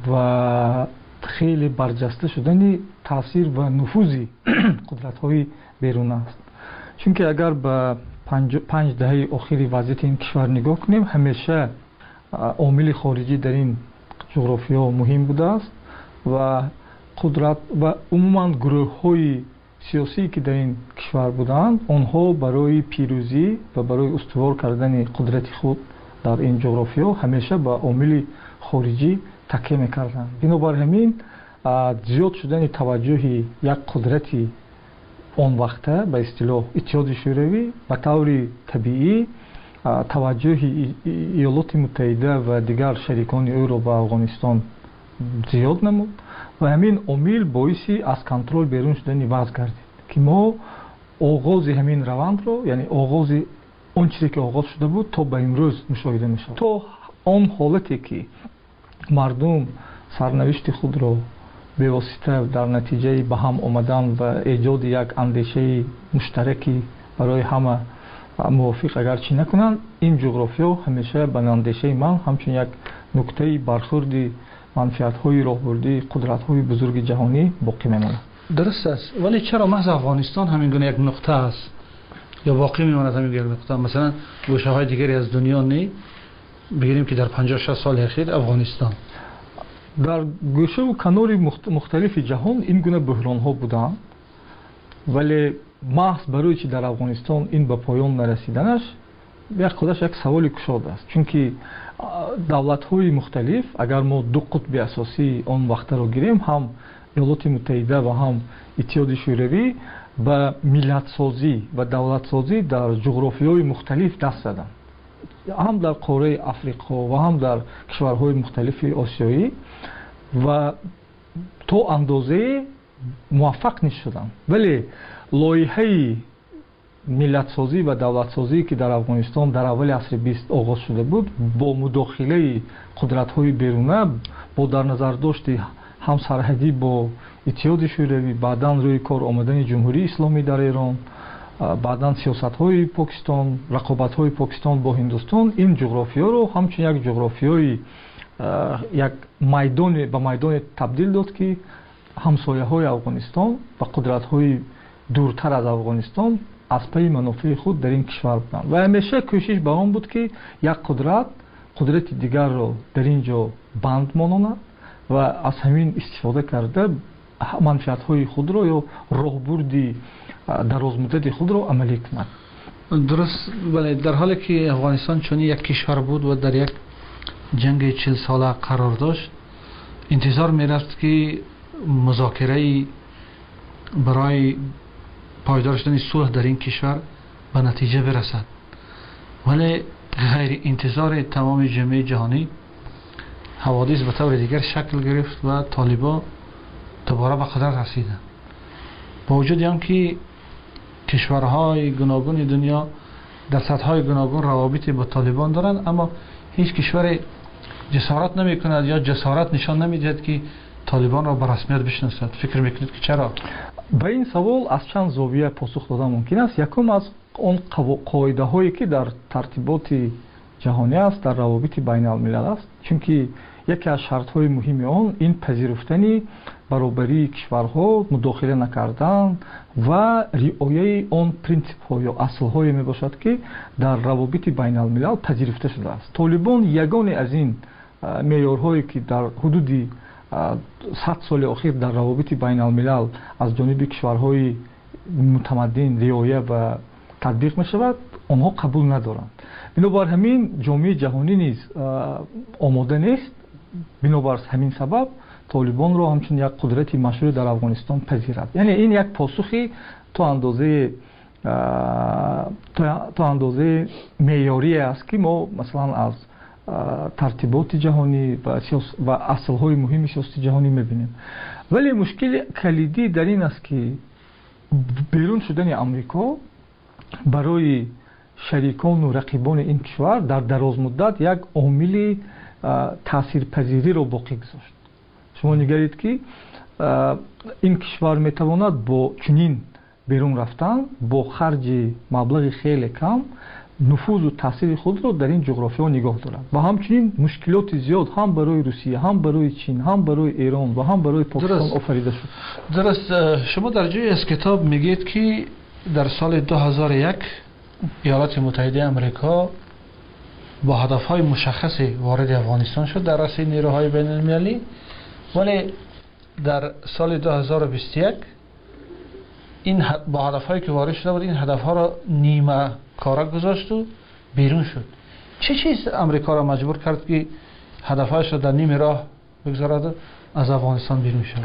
و خیلی برجسته شدن تاثیر و نفوذ قدرت‌های بیرون است. چون که اگر به پنج, پنج دهه اخیر وضعیت این کشور نگاه کنیم، همیشه عامل خارجی در این جغرافیا مهم بوده است و قدرت و عموما گروه‌های سیاسی که در این کشور بودند، آنها برای پیروزی و برای استوار کردن قدرت خود در این جغرافیا همیشه به عامل خارجی تکیه می‌کردند. بنابر همین زیاد شدن توجه یک قدرتی اون وقته به اصطلاح اتحاد شوروی به طور طبیعی توجه ایالات متحده و دیگر شریکان او را به افغانستان زیاد نمود و همین عامل باعث از کنترل بیرون شدن وضع گردید که ما آغاز همین روند رو، یعنی آغاز اون چیزی که آغاز شده بود تا به امروز مشاهده می‌شود. تو آن حالتی که مردم سرنوشت خود را به واسطه در نتیجه به هم آمدن و ایجاد یک اندیشه مشترکی برای همه موافق اگرچه نکنند، این جغرافیا همیشه به اندیشه من همچون یک نکته برخورد منفعت‌های راهبردی قدرت‌های بزرگ جهانی باقی میماند. درست است، ولی چرا محض افغانستان همین گونه یک نقطه است یا باقی میماند همین یک نقطه؟ مثلا گوشه‌های دیگری از دنیا نه بگیریم که در پنجاه شصت سال اخیر افغانستان در گوشه و کنار مختلف جهان این گونه بحران ها بودند، ولی محض برای چی در افغانستان این به پایان نرسیدنش یک خودش یک سوال کشاده است. چون که دولت های مختلف، اگر ما دو قطب اساسی آن وقت را گیریم، هم ایالات متحده و هم اتحاد شوروی، به ملت سازی و دولت سازی در جغرافیای مختلف دست زدند، هم در قاره افریقا و هم در کشورهای مختلف آسیایی، و تا اندازه موفق نشدند. ولی لایحه ملت سازی و دولت سازی که در افغانستان در اول عصر بیست آغاز شده بود، با مداخله قدرت های بیرونه، با در نظر داشت هم سرحدی با اتحاد شوروی، بعداً روی کار آمدن جمهوری اسلامی در ایران، بعداً سیاست های پاکستان، رقابت های پاکستان با هندوستان، این جغرافیا رو همچنین یک جغرافیای یک میدان به میدان تبدیل داد که همسایه های افغانستان و قدرت های دورتر از افغانستان از پی منافع خود در این کشور بودند و همیشه کوشش به آن بود که یک قدرت قدرت دیگر را در اینجا بند ماناند و از همین استفاده کرده منفعت های خود را یا راهبردی درازمدت خود را عملی کند. درست، ولی در حالی که افغانستان چون یک کشور بود و در یک جنگ چهل ساله قرار داشت، انتظار می رفت که مذاکره برای پایدار شدن صلح در این کشور به نتیجه برسد. ولی غیر انتظار تمام جامعه جهانی حوادث به طور دیگر شکل گرفت و طالبان دوباره به قدرت رسیدند. با وجود اینکه کشورهای گوناگون دنیا در سطح‌های گوناگون روابط با طالبان دارند، اما هیچ کشور جسارت نمی‌کند یا جسارت نشان نمی‌دهد که طالبان را به رسمیت بشناسد. فکر می‌کنید که چرا؟ به این سوال از چند زاویه پاسخ دادن ممکن است. یکم از اون قاعده‌هایی که در ترتیبات جهانی است، در روابط بین الملل است، چون که یکی از شرط‌های مهم آن این پذیرفتن برابری کشورها، مداخله نکردن و رعایت آن پرینسیپ‌ها یا اصل‌های میباشد که در روابط بین الملل پذیرفته شده است. طالبان یگانه از این معیارهایی که در حدود صد سال اخیر در روابط بین الملل از جانب کشورهای متمدن رعایت و تطبیق می‌شود، آنها قبول ندارند. بنابر همین جامعه جهانی نیز آماده نیست. بنابر همین سبب طالبان را همچون یک قدرت مشروع در افغانستان پذیرد. یعنی این یک پاسخی تو اندازه تو اندازه معیاری است که ما مثلا از ترتیبات جهانی و و اصل‌های مهم سیاست جهانی می‌بینیم. ولی مشکل کلیدی در این است که بیرون شدن آمریکا برای شریکان و رقیبان این کشور در دراز مدت یک عامل تاثیرپذیری را باقی گذاشت. شما نگرید که این کشور میتواند با چنین بیرون رفتن با خرج مبلغ خیلی کم نفوذ و تاثیر خود را در این جغرافیا نگاه دارد و همچنین مشکلات زیاد هم برای روسیه، هم برای چین، هم برای ایران و هم برای پاکستان آفریده شد. درست. شما در جای از کتاب میگید که در سال دو هزار و یک ایالات متحده آمریکا با هدفهای مشخصی وارد افغانستان شد در رأس نیروهای بین المللی، ولی در سال دو هزار و بیست و یک این با هدفهایی که وارد شده بود این هدفها را نیمه کاره گذاشت و بیرون شد. چه چیز امریکا را مجبور کرد که هدفهایش را در نیمه راه بگذارد و از افغانستان بیرون شد؟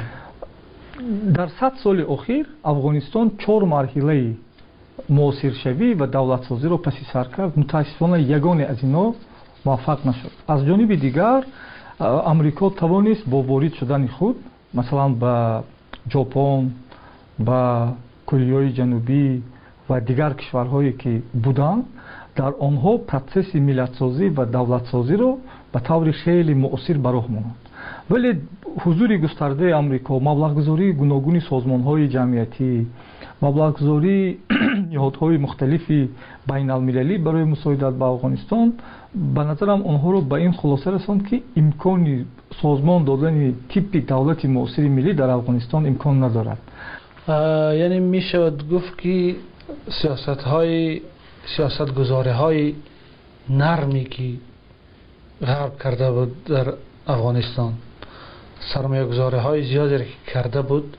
در صد سال اخیر افغانستان چهار مرحله موثرشوی و دولت سازی را پس سر کرد. متاسفانه یگانه از اینا موفق نشد. از جانب دیگر امریکا توانست با وارد شدن خود مثلا به ژاپن، به کره جنوبی و دیگر کشورهایی که بودند در آنها پروسس ملت سازی و دولت سازی را به طور خیلی مؤثر به راه ماند. ولی حضور گسترده امریکا، مبلغ‌گذاری گوناگون سازمان‌های جمعیتی، مبلغ‌گذاری نهادهای مختلفی بین المللی برای مساعدت به افغانستان به نظرم آنها را به این خلاصه رساند که امکان سازمان دادن تیپ دولت مؤثر ملی در افغانستان امکان ندارد. یعنی می شود گفت که سیاست‌های سیاست‌گذاری‌های نرمی که غرب کرده بود در افغانستان، سرمایه‌گذاری‌های زیادی که کرده بود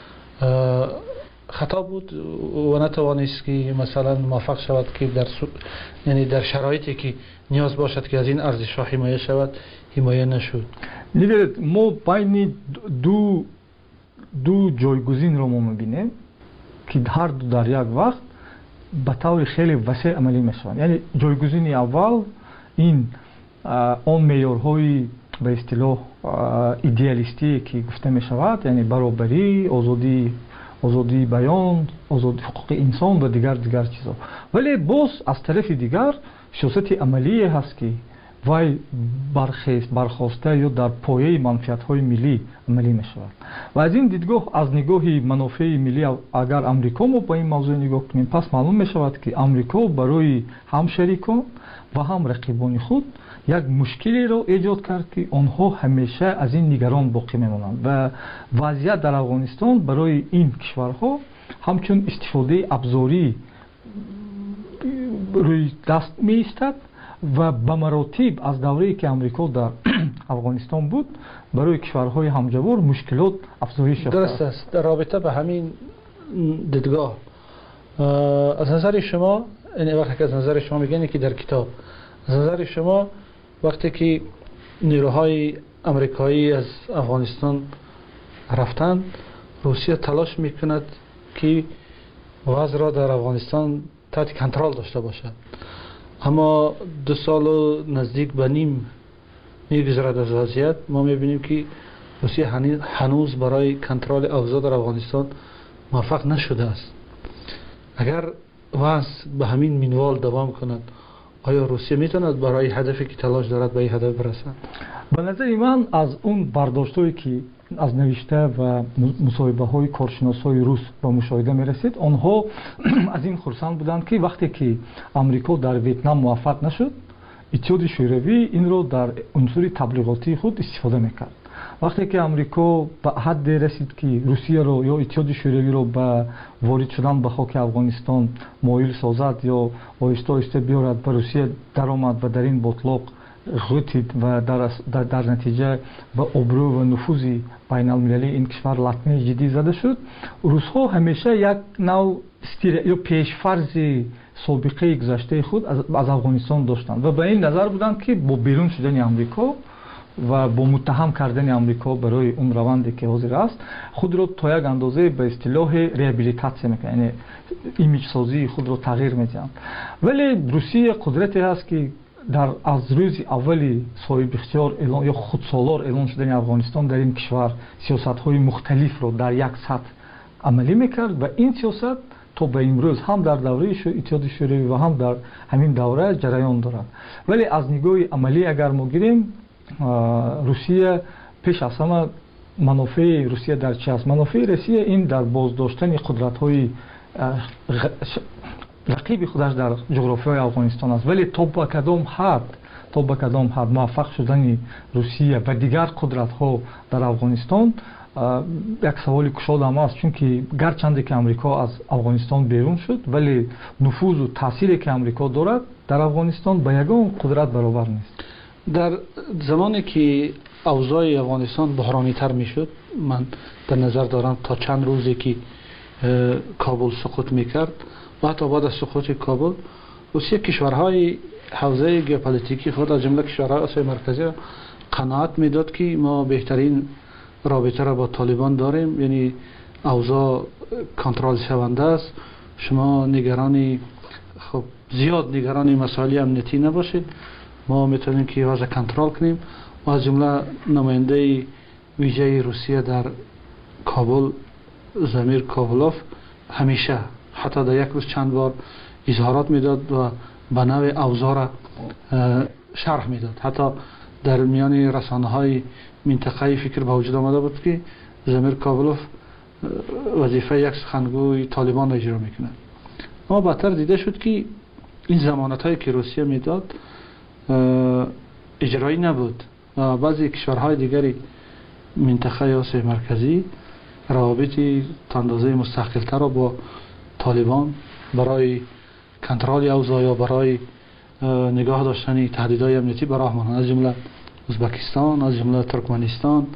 خطا بود و نتوانست که مثلا موفق شود که در سو... یعنی در شرایطی که نیاز باشد که از این ارزش‌ها حمایه شود حمایه نشد. نگرید ما بین دو دو جایگزین رو ما می‌بینیم که هر دو در یک وقت به طور خیلی وسیع عملی میشوند. یعنی جایگزین اول این اون معیارهای به اصطلاح ایدئالیستی که گفته می شود، یعنی برابری، آزادی آزادی بیان، آزادی حقوق انسان و دیگر دیگر چیزا. ولی باز از طرف دیگر سیاست عملی هست که وای برخیست برخواسته یا در پایه منفعت‌های ملی عملی می شود. و از این دیدگاه از نگاه منافع ملی اگر امریکا ما با این موضوع نگاه کنیم پس معلوم می شود که امریکا برای هم شریکان و هم رقیبان خود یک مشکلی را ایجاد کرد که آنها همیشه از این نگران باقی میمانند و وضعیت در افغانستان برای این کشورها همچون استفاده ابزاری روی دست می ایستد و به مراتب از دوره‌ای که امریکا در افغانستان بود برای کشورهای همجوار مشکلات افزایش یافته درست است. در رابطه به همین دیدگاه از نظر شما، این وقتی که از نظر شما میگن که در کتاب از نظر شما وقتی که نیروهای امریکایی از افغانستان رفتند روسیه تلاش میکند که وضع را در افغانستان تحت کنترل داشته باشد اما دو سال و نزدیک به نیم میگذرد از وضعیت، ما میبینیم که روسیه هنوز برای کنترل اوضاع در افغانستان موفق نشده است. اگر وضع به همین منوال دوام کند، آیا روسیه میتواند برای هدفی که تلاش دارد به این هدف برسد؟ به نظر من از اون برداشت‌هایی که از نوشته و مصاحبه‌های کارشناسای روس با مشاهده می‌رسید، آنها از این خرسند بودند که وقتی که آمریکا در ویتنام موفق نشد، اتحاد شوروی این رو در عنصر تبلیغاتی خود استفاده می‌کرد. وقتی که آمریکا به حد رسید که روسیه رو یا اتحاد شوروی رو به وارد شدن به خاک افغانستان مایل سازد یا آهسته آهسته بیارد به روسیه درآمد و در این بطلاق غوتید و در, در, در نتیجه به ابرو و نفوذ بین المللی این کشور لطمه جدی زده شد. روس‌ها همیشه یک نوع یا پیشفرض سابقه گذشته خود از, از افغانستان داشتند و به این نظر بودند که با بیرون شدن آمریکا و با متهم کردن آمریکا برای اون روندی که حاضر است خود را تا یک اندازه به اصطلاح ریابیلیتاسیون میکنند، یعنی ایمیج سازی خود را تغییر میدهند. ولی روسیه قدرتی هست که در از روز اولی صاحب اختیار اعلان یا خودسالار اعلان شدن افغانستان در این کشور سیاست‌های مختلف را در یک سطح عملی میکرد و این سیاست تا به امروز هم در دوره اتحاد شوروی و هم در همین دوره جریان دارد. ولی از نگاه عملی اگر ما گیریم، روسیه پیش از همه منافع روسیه در چی است؟ منافع روسیه این در بازداشتن قدرت‌های رقیب خودش در جغرافیای افغانستان است. ولی تا به کدام حد تا به کدام حد موفق شدن روسیه و دیگر قدرت‌ها در افغانستان یک سوال کشاده است، چون که گرچند که امریکا از افغانستان بیرون شد ولی نفوذ و تأثیری که امریکا دارد در افغانستان به یگان قدرت برابر نیست. در زمانی که اوضاع افغانستان بحرانی تر می شد، من در نظر دارم تا چند روزی که کابل سقوط می کرد و حتی بعد از سقوط کابل روسیه کشورهای حوزه ژئوپلیتیکی خود از جمله کشورهای آسیای مرکزی قناعت می داد که ما بهترین رابطه را با طالبان داریم، یعنی اوضاع کنترل شونده است، شما نگرانی خب زیاد نگرانی مسائل امنیتی نباشید، ما میتونیم که وضع کنترل کنیم. و از جمله نماینده ویژه روسیه در کابل زمیر کاولوف همیشه حتی در یک روز چند بار اظهارات میداد و به نوع اوضاع را شرح میداد. حتی در میان رسانه های منطقه‌ای فکر به وجود آمده بود که زمیر کاولوف وظیفه یک سخنگوی طالبان را اجرا میکنه. اما بعدتر دیده شد که این ضمانت هایی که روسیه میداد اجرایی نبود و بعضی کشورهای دیگری منطقه آسیای مرکزی روابطی تا اندازه مستقل‌تر را با طالبان برای کنترل اوضاع یا برای نگاه داشتن تهدیدهای امنیتی به راه ماندند، از جمله ازبکستان، از جمله ترکمنستان.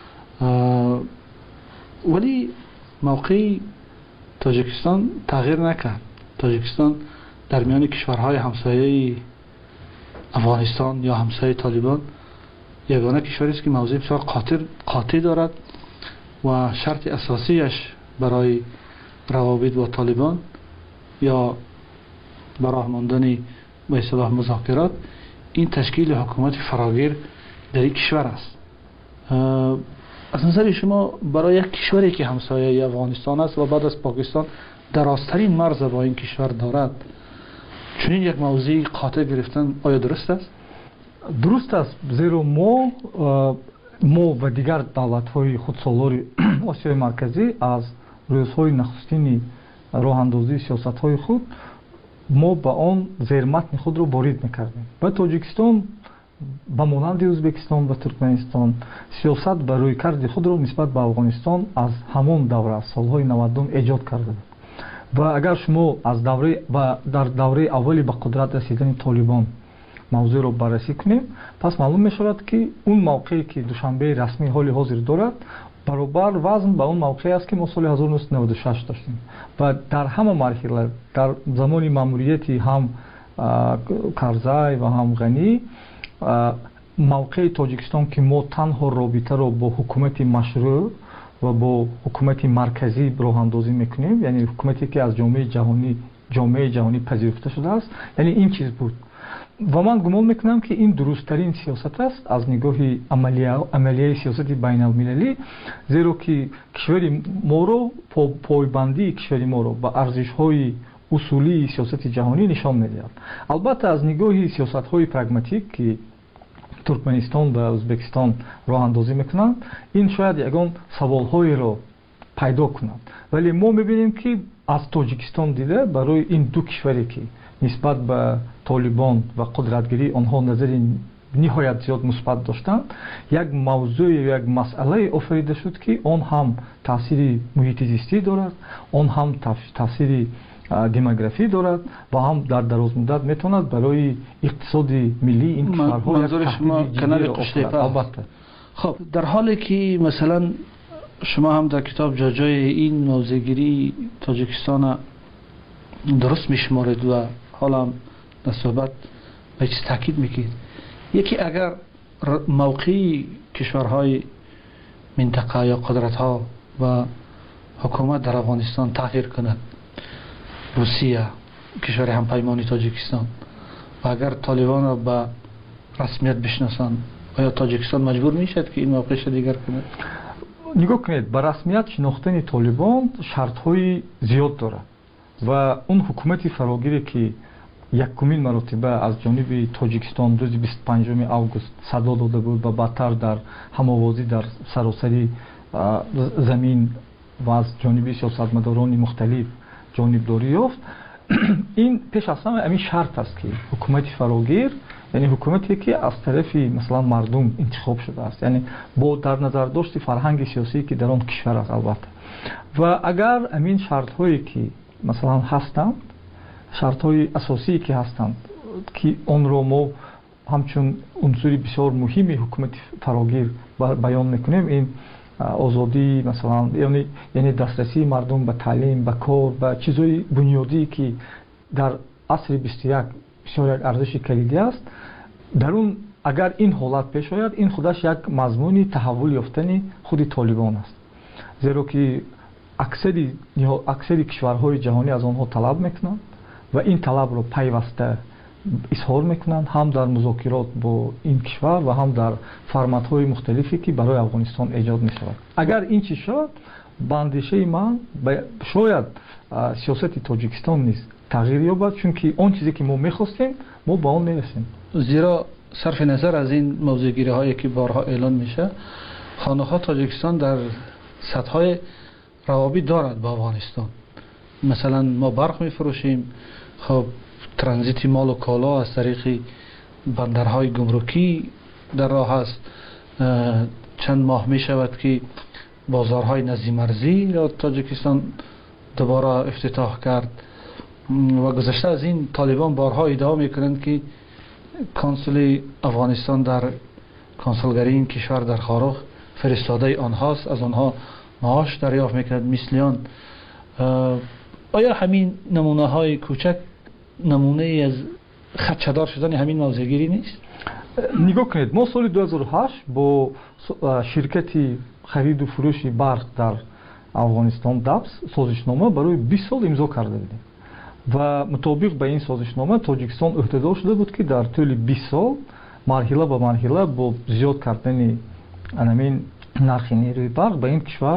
ولی موقع تاجیکستان تغییر نکرد. تاجیکستان در میان کشورهای همسایه افغانستان یا همسایه طالبان یگانه کشوری است که موضع بسیار قاطع قاطع دارد و شرط اساسیش برای روابط با طالبان یا برای ماندن به اصطلاح مذاکرات این تشکیل حکومت فراگیر در این کشور است. از نظر شما برای یک کشوری که همسایه افغانستان است و بعد از پاکستان درازترین مرز با این کشور دارد، چنین یک موضوع قاطع گرفتن آیا درست است؟ درست است، زیرا ما ما و دیگر دولت‌های خودسالار آسیای مرکزی از روزهای نخستین راه اندازی سیاست‌های خود ما با آن زیرمتن خود را وارد می‌کردیم. و تاجیکستان به مانند ازبکستان و ترکمنستان سیاست بر رویکرد خود را نسبت به افغانستان از همان دوره سالهای نود ایجاد کرده بود. و اگر شما از دوره و در دوره اولی به قدرت رسیدن طالبان موضوع را بررسی کنیم، پس معلوم می شود که اون موقعی که دوشنبه رسمی حال حاضر دارد برابر وزن به اون موقعی است که ما سال هزار و نهصد و نود و شش داشتیم. و در همه مرحله در زمان ماموریتی هم کرزای و هم غنی موقع تاجیکستان که ما تنها رابطه را با حکومت مشروع و با حکومت مرکزی راه اندازی میکنیم، یعنی حکومتی که از جامعه جهانی جامعه جهانی پذیرفته شده است، یعنی این چیز بود. و من گمان میکنم که این درستترین سیاست است از نگاه عملیه سیاست بین المللی، زیرا که کشور ما رو پایبندی کشور ما رو به ارزش های اصولی سیاست جهانی نشان میدهد. البته از نگاه سیاست های پرگماتیک که ترکمنستان و ازبکستان راه اندازی میکنند، این شاید یگان سوال های رو پیدا کنند، ولی ما میبینیم که از تاجیکستان دیده برای این دو کشوری که نسبت به طالبان و قدرتگیری آنها نظر نهایت زیاد مثبت داشتند، یک موضوع یا یک مسئله آفریده شد که آن هم تاثیر محیط زیستی دارد، آن هم تاثیر دموگرافی دارد و هم در دراز مدت میتواند برای اقتصاد ملی این کشورها منظور شما کنار قشتیپه. خب در حالی که مثلا شما هم در کتاب جاجای این موضوعگیری تاجیکستان درست میشمارید و حالا در صحبت به چیز تاکید میکنید، یکی اگر موقعی کشورهای منطقه یا قدرت‌ها و حکومت در افغانستان تغییر کند، روسیه کشور همپیمانی تاجیکستان، و اگر طالبان را به رسمیت بشناسند، آیا تاجیکستان مجبور میشد که این موقعش دیگر کند؟ نگاه کنید، به رسمیت شناختن طالبان شرط‌های زیاد دارد و اون حکومت فراگیری که یکمین مرتبه از جانب تاجیکستان روز بیست و پنجم اوگوست صدا داده بود و بعدتر در هماوازی در سراسری زمین و از جانب سیاستمداران مختلف جانبداری یافت، این پیش از همه همین شرط است که حکومت فراگیر، یعنی حکومتی که از طرف مثلا مردم انتخاب شده است، یعنی با در نظر داشت فرهنگ سیاسی که در آن کشور است البته، و اگر همین شرط هایی که مثلا هستند، شرط های اساسی که هستند که آن را ما همچون عنصر بسیار مهمی حکومت فراگیر بیان میکنیم، این آزادی مثلا یعنی یعنی دسترسی مردم به تعلیم، به کار، به چیزهای بنیادی که در عصر بیست و یک بسیار یک ارزش کلیدی است، در اون اگر این حالت پیش آید، این خودش یک مضمون تحول یافتن خود طالبان است، زیرا که اکثری اکثری کشورهای جهانی از آنها طلب میکنند و این طلب را پیوسته اظهار میکنند، هم در مذاکرات با این کشور و هم در فرمت‌های مختلفی که برای افغانستان ایجاد میشود. اگر این چیز شد، به اندیشه من شاید سیاست تاجیکستان نیز تغییر یابد، چون که آن چیزی که ما میخواستیم ما به آن میرسیم. زیرا صرف نظر از این موضوعگیری هایی که بارها اعلان میشه، خانه‌ها تاجیکستان در سطح‌های روابط دارد با افغانستان. مثلا ما برق میفروشیم، خب ترانزیت مال و کالا از طریق بندرهای گمرکی در راه است. چند ماه می شود که بازارهای نزدیک مرزی را تاجیکستان دوباره افتتاح کرد و گذشته از این طالبان بارها ادعا میکنند که کنسول افغانستان در کنسولگری این کشور در خارخ فرستاده آنهاست، از آنها معاش دریافت میکند مثلیان. آیا همین نمونه های کوچک نمونه از خدشه‌دار شدن همین موضوعگیری نیست؟ نگاه کنید، ما سال دو هزار و هشت با شرکتی خرید و فروش برق در افغانستان دبس سازشنامه برای بیست سال امضا کرده بودیم و مطابق به این سازشنامه تاجیکستان عهدهدار شده بود که در طول بیست سال مرحله به مرحله با زیاد کردن همین نرخ نیروی برق به این کشور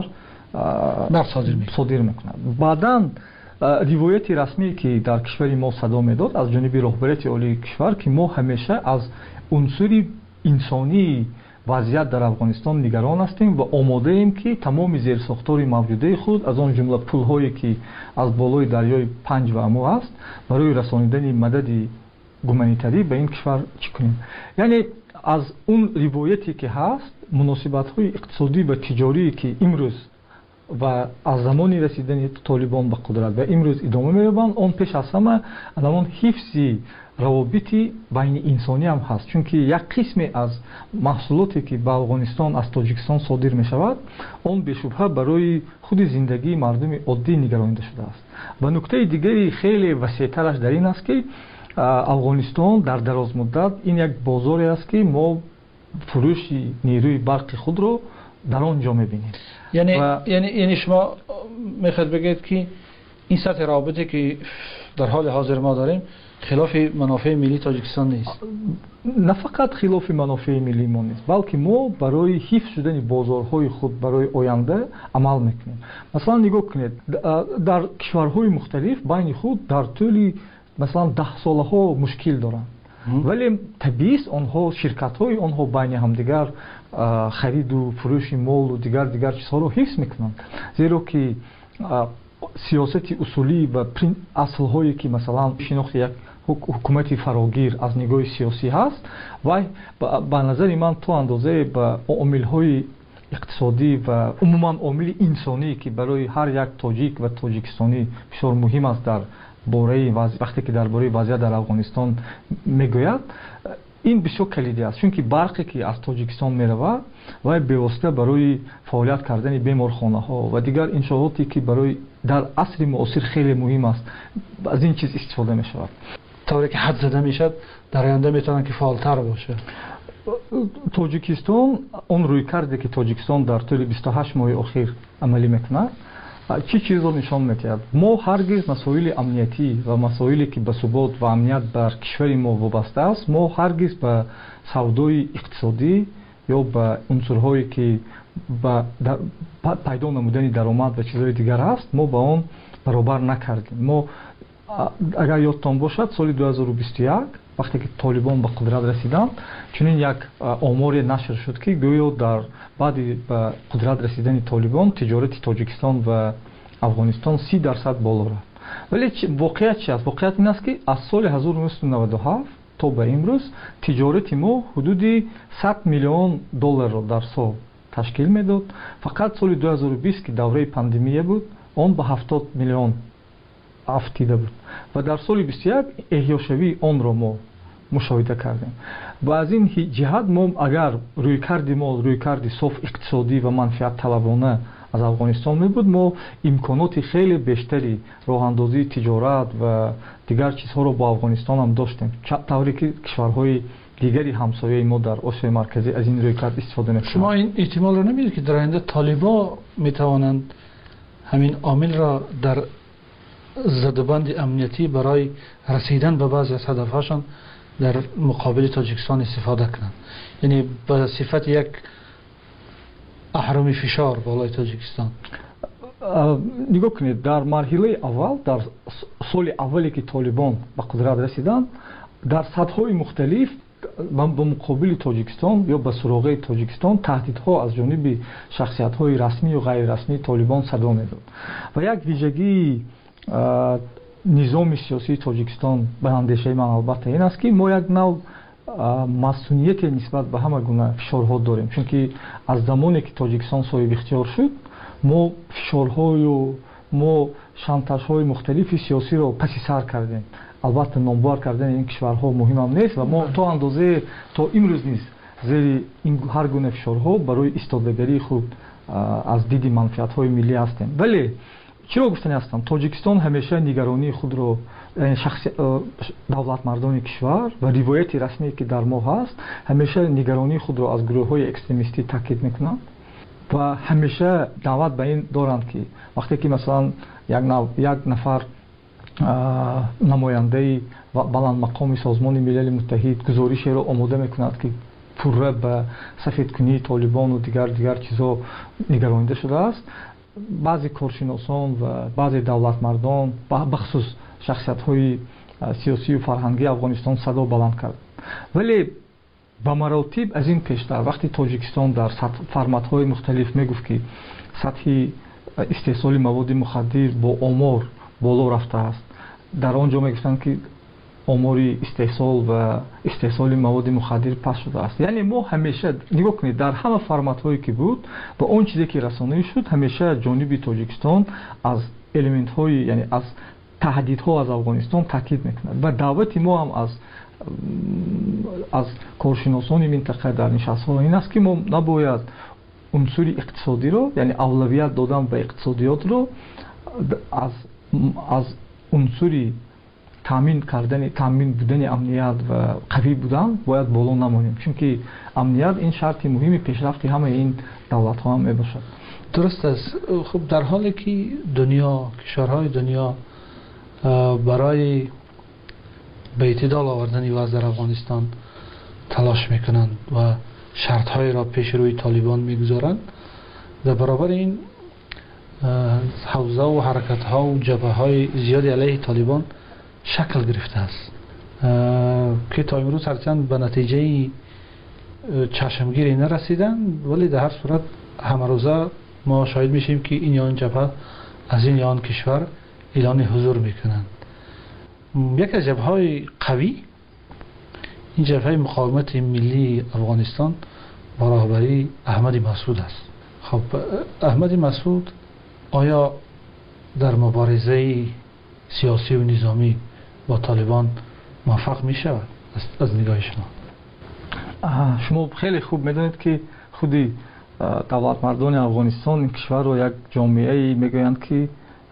صادر میکند. بعداً روایت رسمی که در کشور ما صدا میداد از جانب رهبریت عالی کشور که ما همیشه از عنصر انسانی وضعیت در افغانستان نگران هستیم و آماده ایم که تمام زیرساختار موجوده خود از آن جمله پل هایی که از بالای دریای پنج و امو است برای رسانیدن مدد گومانیتری به این کشور چی کنیم. یعنی از اون روایتی که هست، مناسبت های اقتصادی و تجاری که امروز و از زمانی رسیدن طالبان به قدرت و امروز ادامه می‌یابند، اون پیش از همه الان حفظ روابط بین انسانی هم هست، چون که یک قسمی از محصولاتی که به افغانستان از تاجیکستان صادر می شود اون به شبهه برای خود زندگی مردم عادی نگرانیده شده است. و نکته دیگری خیلی وسیع‌ترش در این است که افغانستان در دراز مدت این یک بازاری است که ما فروش نیروی برق خود رو در آنجا می‌بینیم. یعنی و یعنی یعنی شما میخواید بگید که این سطح رابطه که در حال حاضر ما داریم خلاف منافع ملی تاجیکستان نیست. نه فقط خلاف منافع ملی ما نیست، بلکه ما برای حفظ شدن بازارهای خود برای آینده عمل میکنیم. مثلا نگاه کنید در کشورهای مختلف بین خود در طول مثلا ده ساله ها مشکل دارند، ولی طبیعی است آنها شرکت های آنها بین همدیگر خرید و فروش مال و دیگر دیگر چیزها رو حفظ میکنند، زیرا که سیاست اصولی و اصل هایی که مثلا شناخت یک حکومت فراگیر از نگاه سیاسی هست و به نظر من تو اندازه به عامل های اقتصادی و عموما عامل انسانی که برای هر یک تاجیک و تاجیکستانی بسیار مهم است در باره وقتی که درباره وضعیت در افغانستان میگوید، این بسیار کلیدی است، چون که برقی که از تاجیکستان میرود و به برای فعالیت کردن بیمارخانه ها و دیگر انشاءاتی که برای در عصر معاصر خیلی مهم است از این چیز استفاده می شود. طوری که حد زده میشد در آینده میتونن که فعالتر باشه. تاجیکستان اون روی کرده که تاجیکستان در طول بیست و هشت ماه اخیر عملی میکنه چی چیز رو نشان میدهد؟ ما هرگز مسائل امنیتی و مسائلی که به ثبات و امنیت بر کشور ما وابسته است، ما هرگز به سودای اقتصادی یا به عنصرهایی که به پیدا نمودن درآمد و چیزهای دیگر است ما با آن برابر نکردیم. ما اگر یادتان باشد سال دو هزار و بیست و یک وقتی که طالبان به قدرت رسیدند چنین یک آماری نشر شد که گویا در بعد به قدرت رسیدن طالبان تجارت تاجیکستان و افغانستان سی درصد بالا رفت. ولی واقعیت چی است؟ واقعیت این است که از سال هزار و نهصد و نود و هفت تا به امروز تجارت ما حدود صد میلیون دلار را در سال تشکیل میداد. فقط سال دو هزار و بیست که دوره پاندمی بود آن به هفتاد میلیون افتیده بود و در سال بیست و یک احیاشوی آن را ما مشاهده کردیم. و از این جهت ما اگر روی کردی ما روی کردی صاف اقتصادی و منفعت طلبانه از افغانستان می بود، ما امکانات خیلی بیشتری راه اندازی تجارت و دیگر چیزها رو با افغانستان هم داشتیم، طوری که کشورهای دیگری همسایه ما در آسیای مرکزی از این روی کرد استفاده نکنند. شما این احتمال رو نمیدید که در آینده طالبان می توانند همین عامل را در زدبند امنیتی برای رسیدن به بعضی از هدفهاشان در مقابل تاجیکستان استفاده کنند، یعنی به صفت یک اهرم فشار بالای تاجیکستان؟ نگاه کنید در مرحله اول در سال اولی که طالبان به قدرت رسیدند در سطح‌های مختلف به مقابل تاجیکستان یا به سراغ تاجیکستان تهدیدها از جانب شخصیت‌های رسمی و غیر رسمی طالبان صدا می‌داد و یک ویژگی نظام سیاسی تاجیکستان به اندیشه من البته این است که ما یک نوع مسئولیت نسبت به همه گونه فشارها داریم، چون که از زمانی که تاجیکستان صاحب اختیار شد ما فشارهای و ما شانتاژهای مختلف سیاسی را پس سر کردیم. البته نامبر کردن این کشورها مهم هم نیست و ما تا اندازه تا امروز نیست زیر این هر گونه فشارها برای ایستادگی خود از دید منفعت‌های ملی هستیم. ولی چرا گفتنی هستم؟ تاجیکستان همیشه نگرانی خود رو شخص دولت مردان کشور و روایت رسمی که در ما هست همیشه نگرانی خود رو از گروه های اکستریمیستی تاکید میکنند و همیشه دعوت به این دارند که وقتی که مثلا یک, یک نفر نماینده بلند مقام سازمان ملل متحد گزارش را آماده میکند که پوره به سفیدکنی طالبان و دیگر دیگر چیزا نگرانیده شده است، بعضی کارشناسان و بعضی دولت مردان بخصوص شخصیت های سیاسی و فرهنگی افغانستان صدا بلند کرد. ولی به مراتب از این پیشتر وقتی تاجیکستان در فرمت های مختلف میگفت که سطح استحصال مواد مخدر با آمار بالا رفته است، در آنجا میگفتند که آمار استحصال و استحصال مواد مخدر پس شده است. یعنی ما همیشه نگاه کنید در همه فرمت هایی که بود با اون چیزی که رسانه‌ای شد همیشه جانب تاجیکستان از الیمنت های یعنی از تهدیدها از افغانستان تاکید میکند و دعوت ما هم از از کارشناسان منطقه در نشست‌ها این است که ما نباید عنصر اقتصادی رو یعنی اولویت دادن به اقتصادیات رو از از عنصر تامین کردن تامین بودن امنیت و قوی بودن باید بالا نمونیم، چون که امنیت این شرط مهمی پیشرفت همه این دولت ها هم میباشد. درست است. خب در حالی که دنیا کشورهای دنیا برای به اعتدال آوردن وضع در افغانستان تلاش میکنند و شرط های را پیش روی طالبان میگذارند. در برابر این حوزه و حرکت ها و جبهه های زیادی علیه طالبان شکل گرفته است که تا امروز هرچند به نتیجه چشمگیری نرسیدند، ولی در هر صورت همه روزه ما شاهد میشیم که این یا آن جبهه از این یا آن کشور اعلان حضور میکنند. یک از جبهه های قوی این جبهه مقاومت ملی افغانستان با رهبری احمد مسعود است. خب احمد مسعود آیا در مبارزه سیاسی و نظامی با طالبان موفق می شود از نگاه شما؟ شما خیلی خوب میدونید که خودی دولت مردان افغانستان این کشور رو یک جامعه میگویند که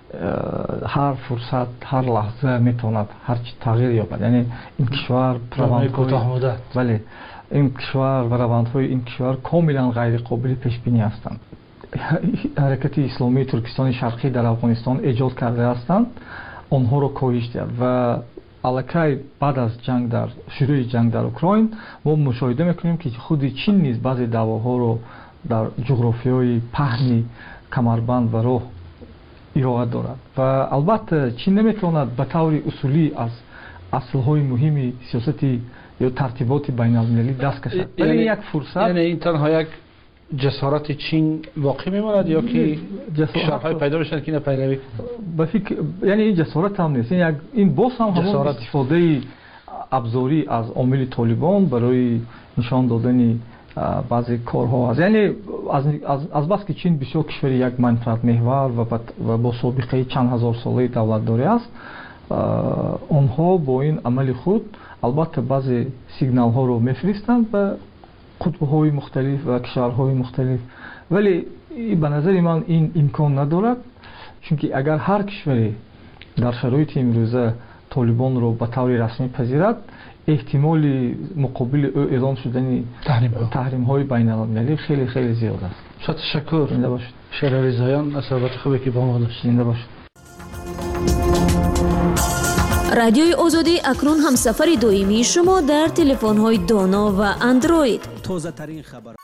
هر فرصت هر لحظه میتواند هر چی تغییر یابد. یعنی این کشور جامعه کوتاه مدت، ولی این کشور و روندهای این کشور کاملا غیر قابل پیش بینی هستند. حرکت اسلامی ترکستان شرقی در افغانستان ایجاد کرده هستند، آنها رو کاهش داد و الکی بعد از جنگ در شروع جنگ در اوکراین ما مشاهده میکنیم که خود چین نیز بعضی دعواها رو در جغرافیای پهنی کمربند و راه ارائه دارد و البته چین نمیتواند به طور اصولی از اصلهای مهمی سیاستی یا ترتیبات بین المللی دست کشد. ولی یک فرصت، یعنی این تنها یک جسارت چین واقع میماند یا که کشورهای پیدا بشن که اینو پیروی به فکر، یعنی این جسارت هم نیست، این این باز هم همون استفاده ابزاری از عامل طالبان برای نشان دادن بعضی کارها است. یعنی از از, از بس که چین بسیار کشور یک منفعت محور و و با سابقه چند هزار ساله دولتداری است، آنها با این عمل خود البته بعضی سیگنال ها رو میفرستند به قطب‌های مختلف و کشورهای مختلف، ولی به نظر من این امکان ندارد، چون که اگر هر کشوری در شرایط امروزه طالبان رو به طور رسمی پذیرد، احتمال مقابل او اعلان شدن تحریم های بین المللی خیلی خیلی زیاد است. شاد تشکر. زنده باشید. شهریار رضاییان، از صحبت خوبی که با ما داشتید. زنده باشید. رادیوی آزادی اکنون هم سفر دائمی شما در تلفن‌های دانا و اندروید. تازه ترین خبر.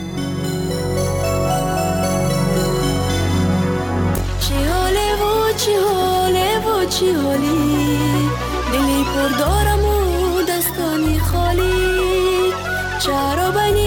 چی حاله و چی حاله و چی حالی، دلی پر دارم و دستانی خالی، چرا بنی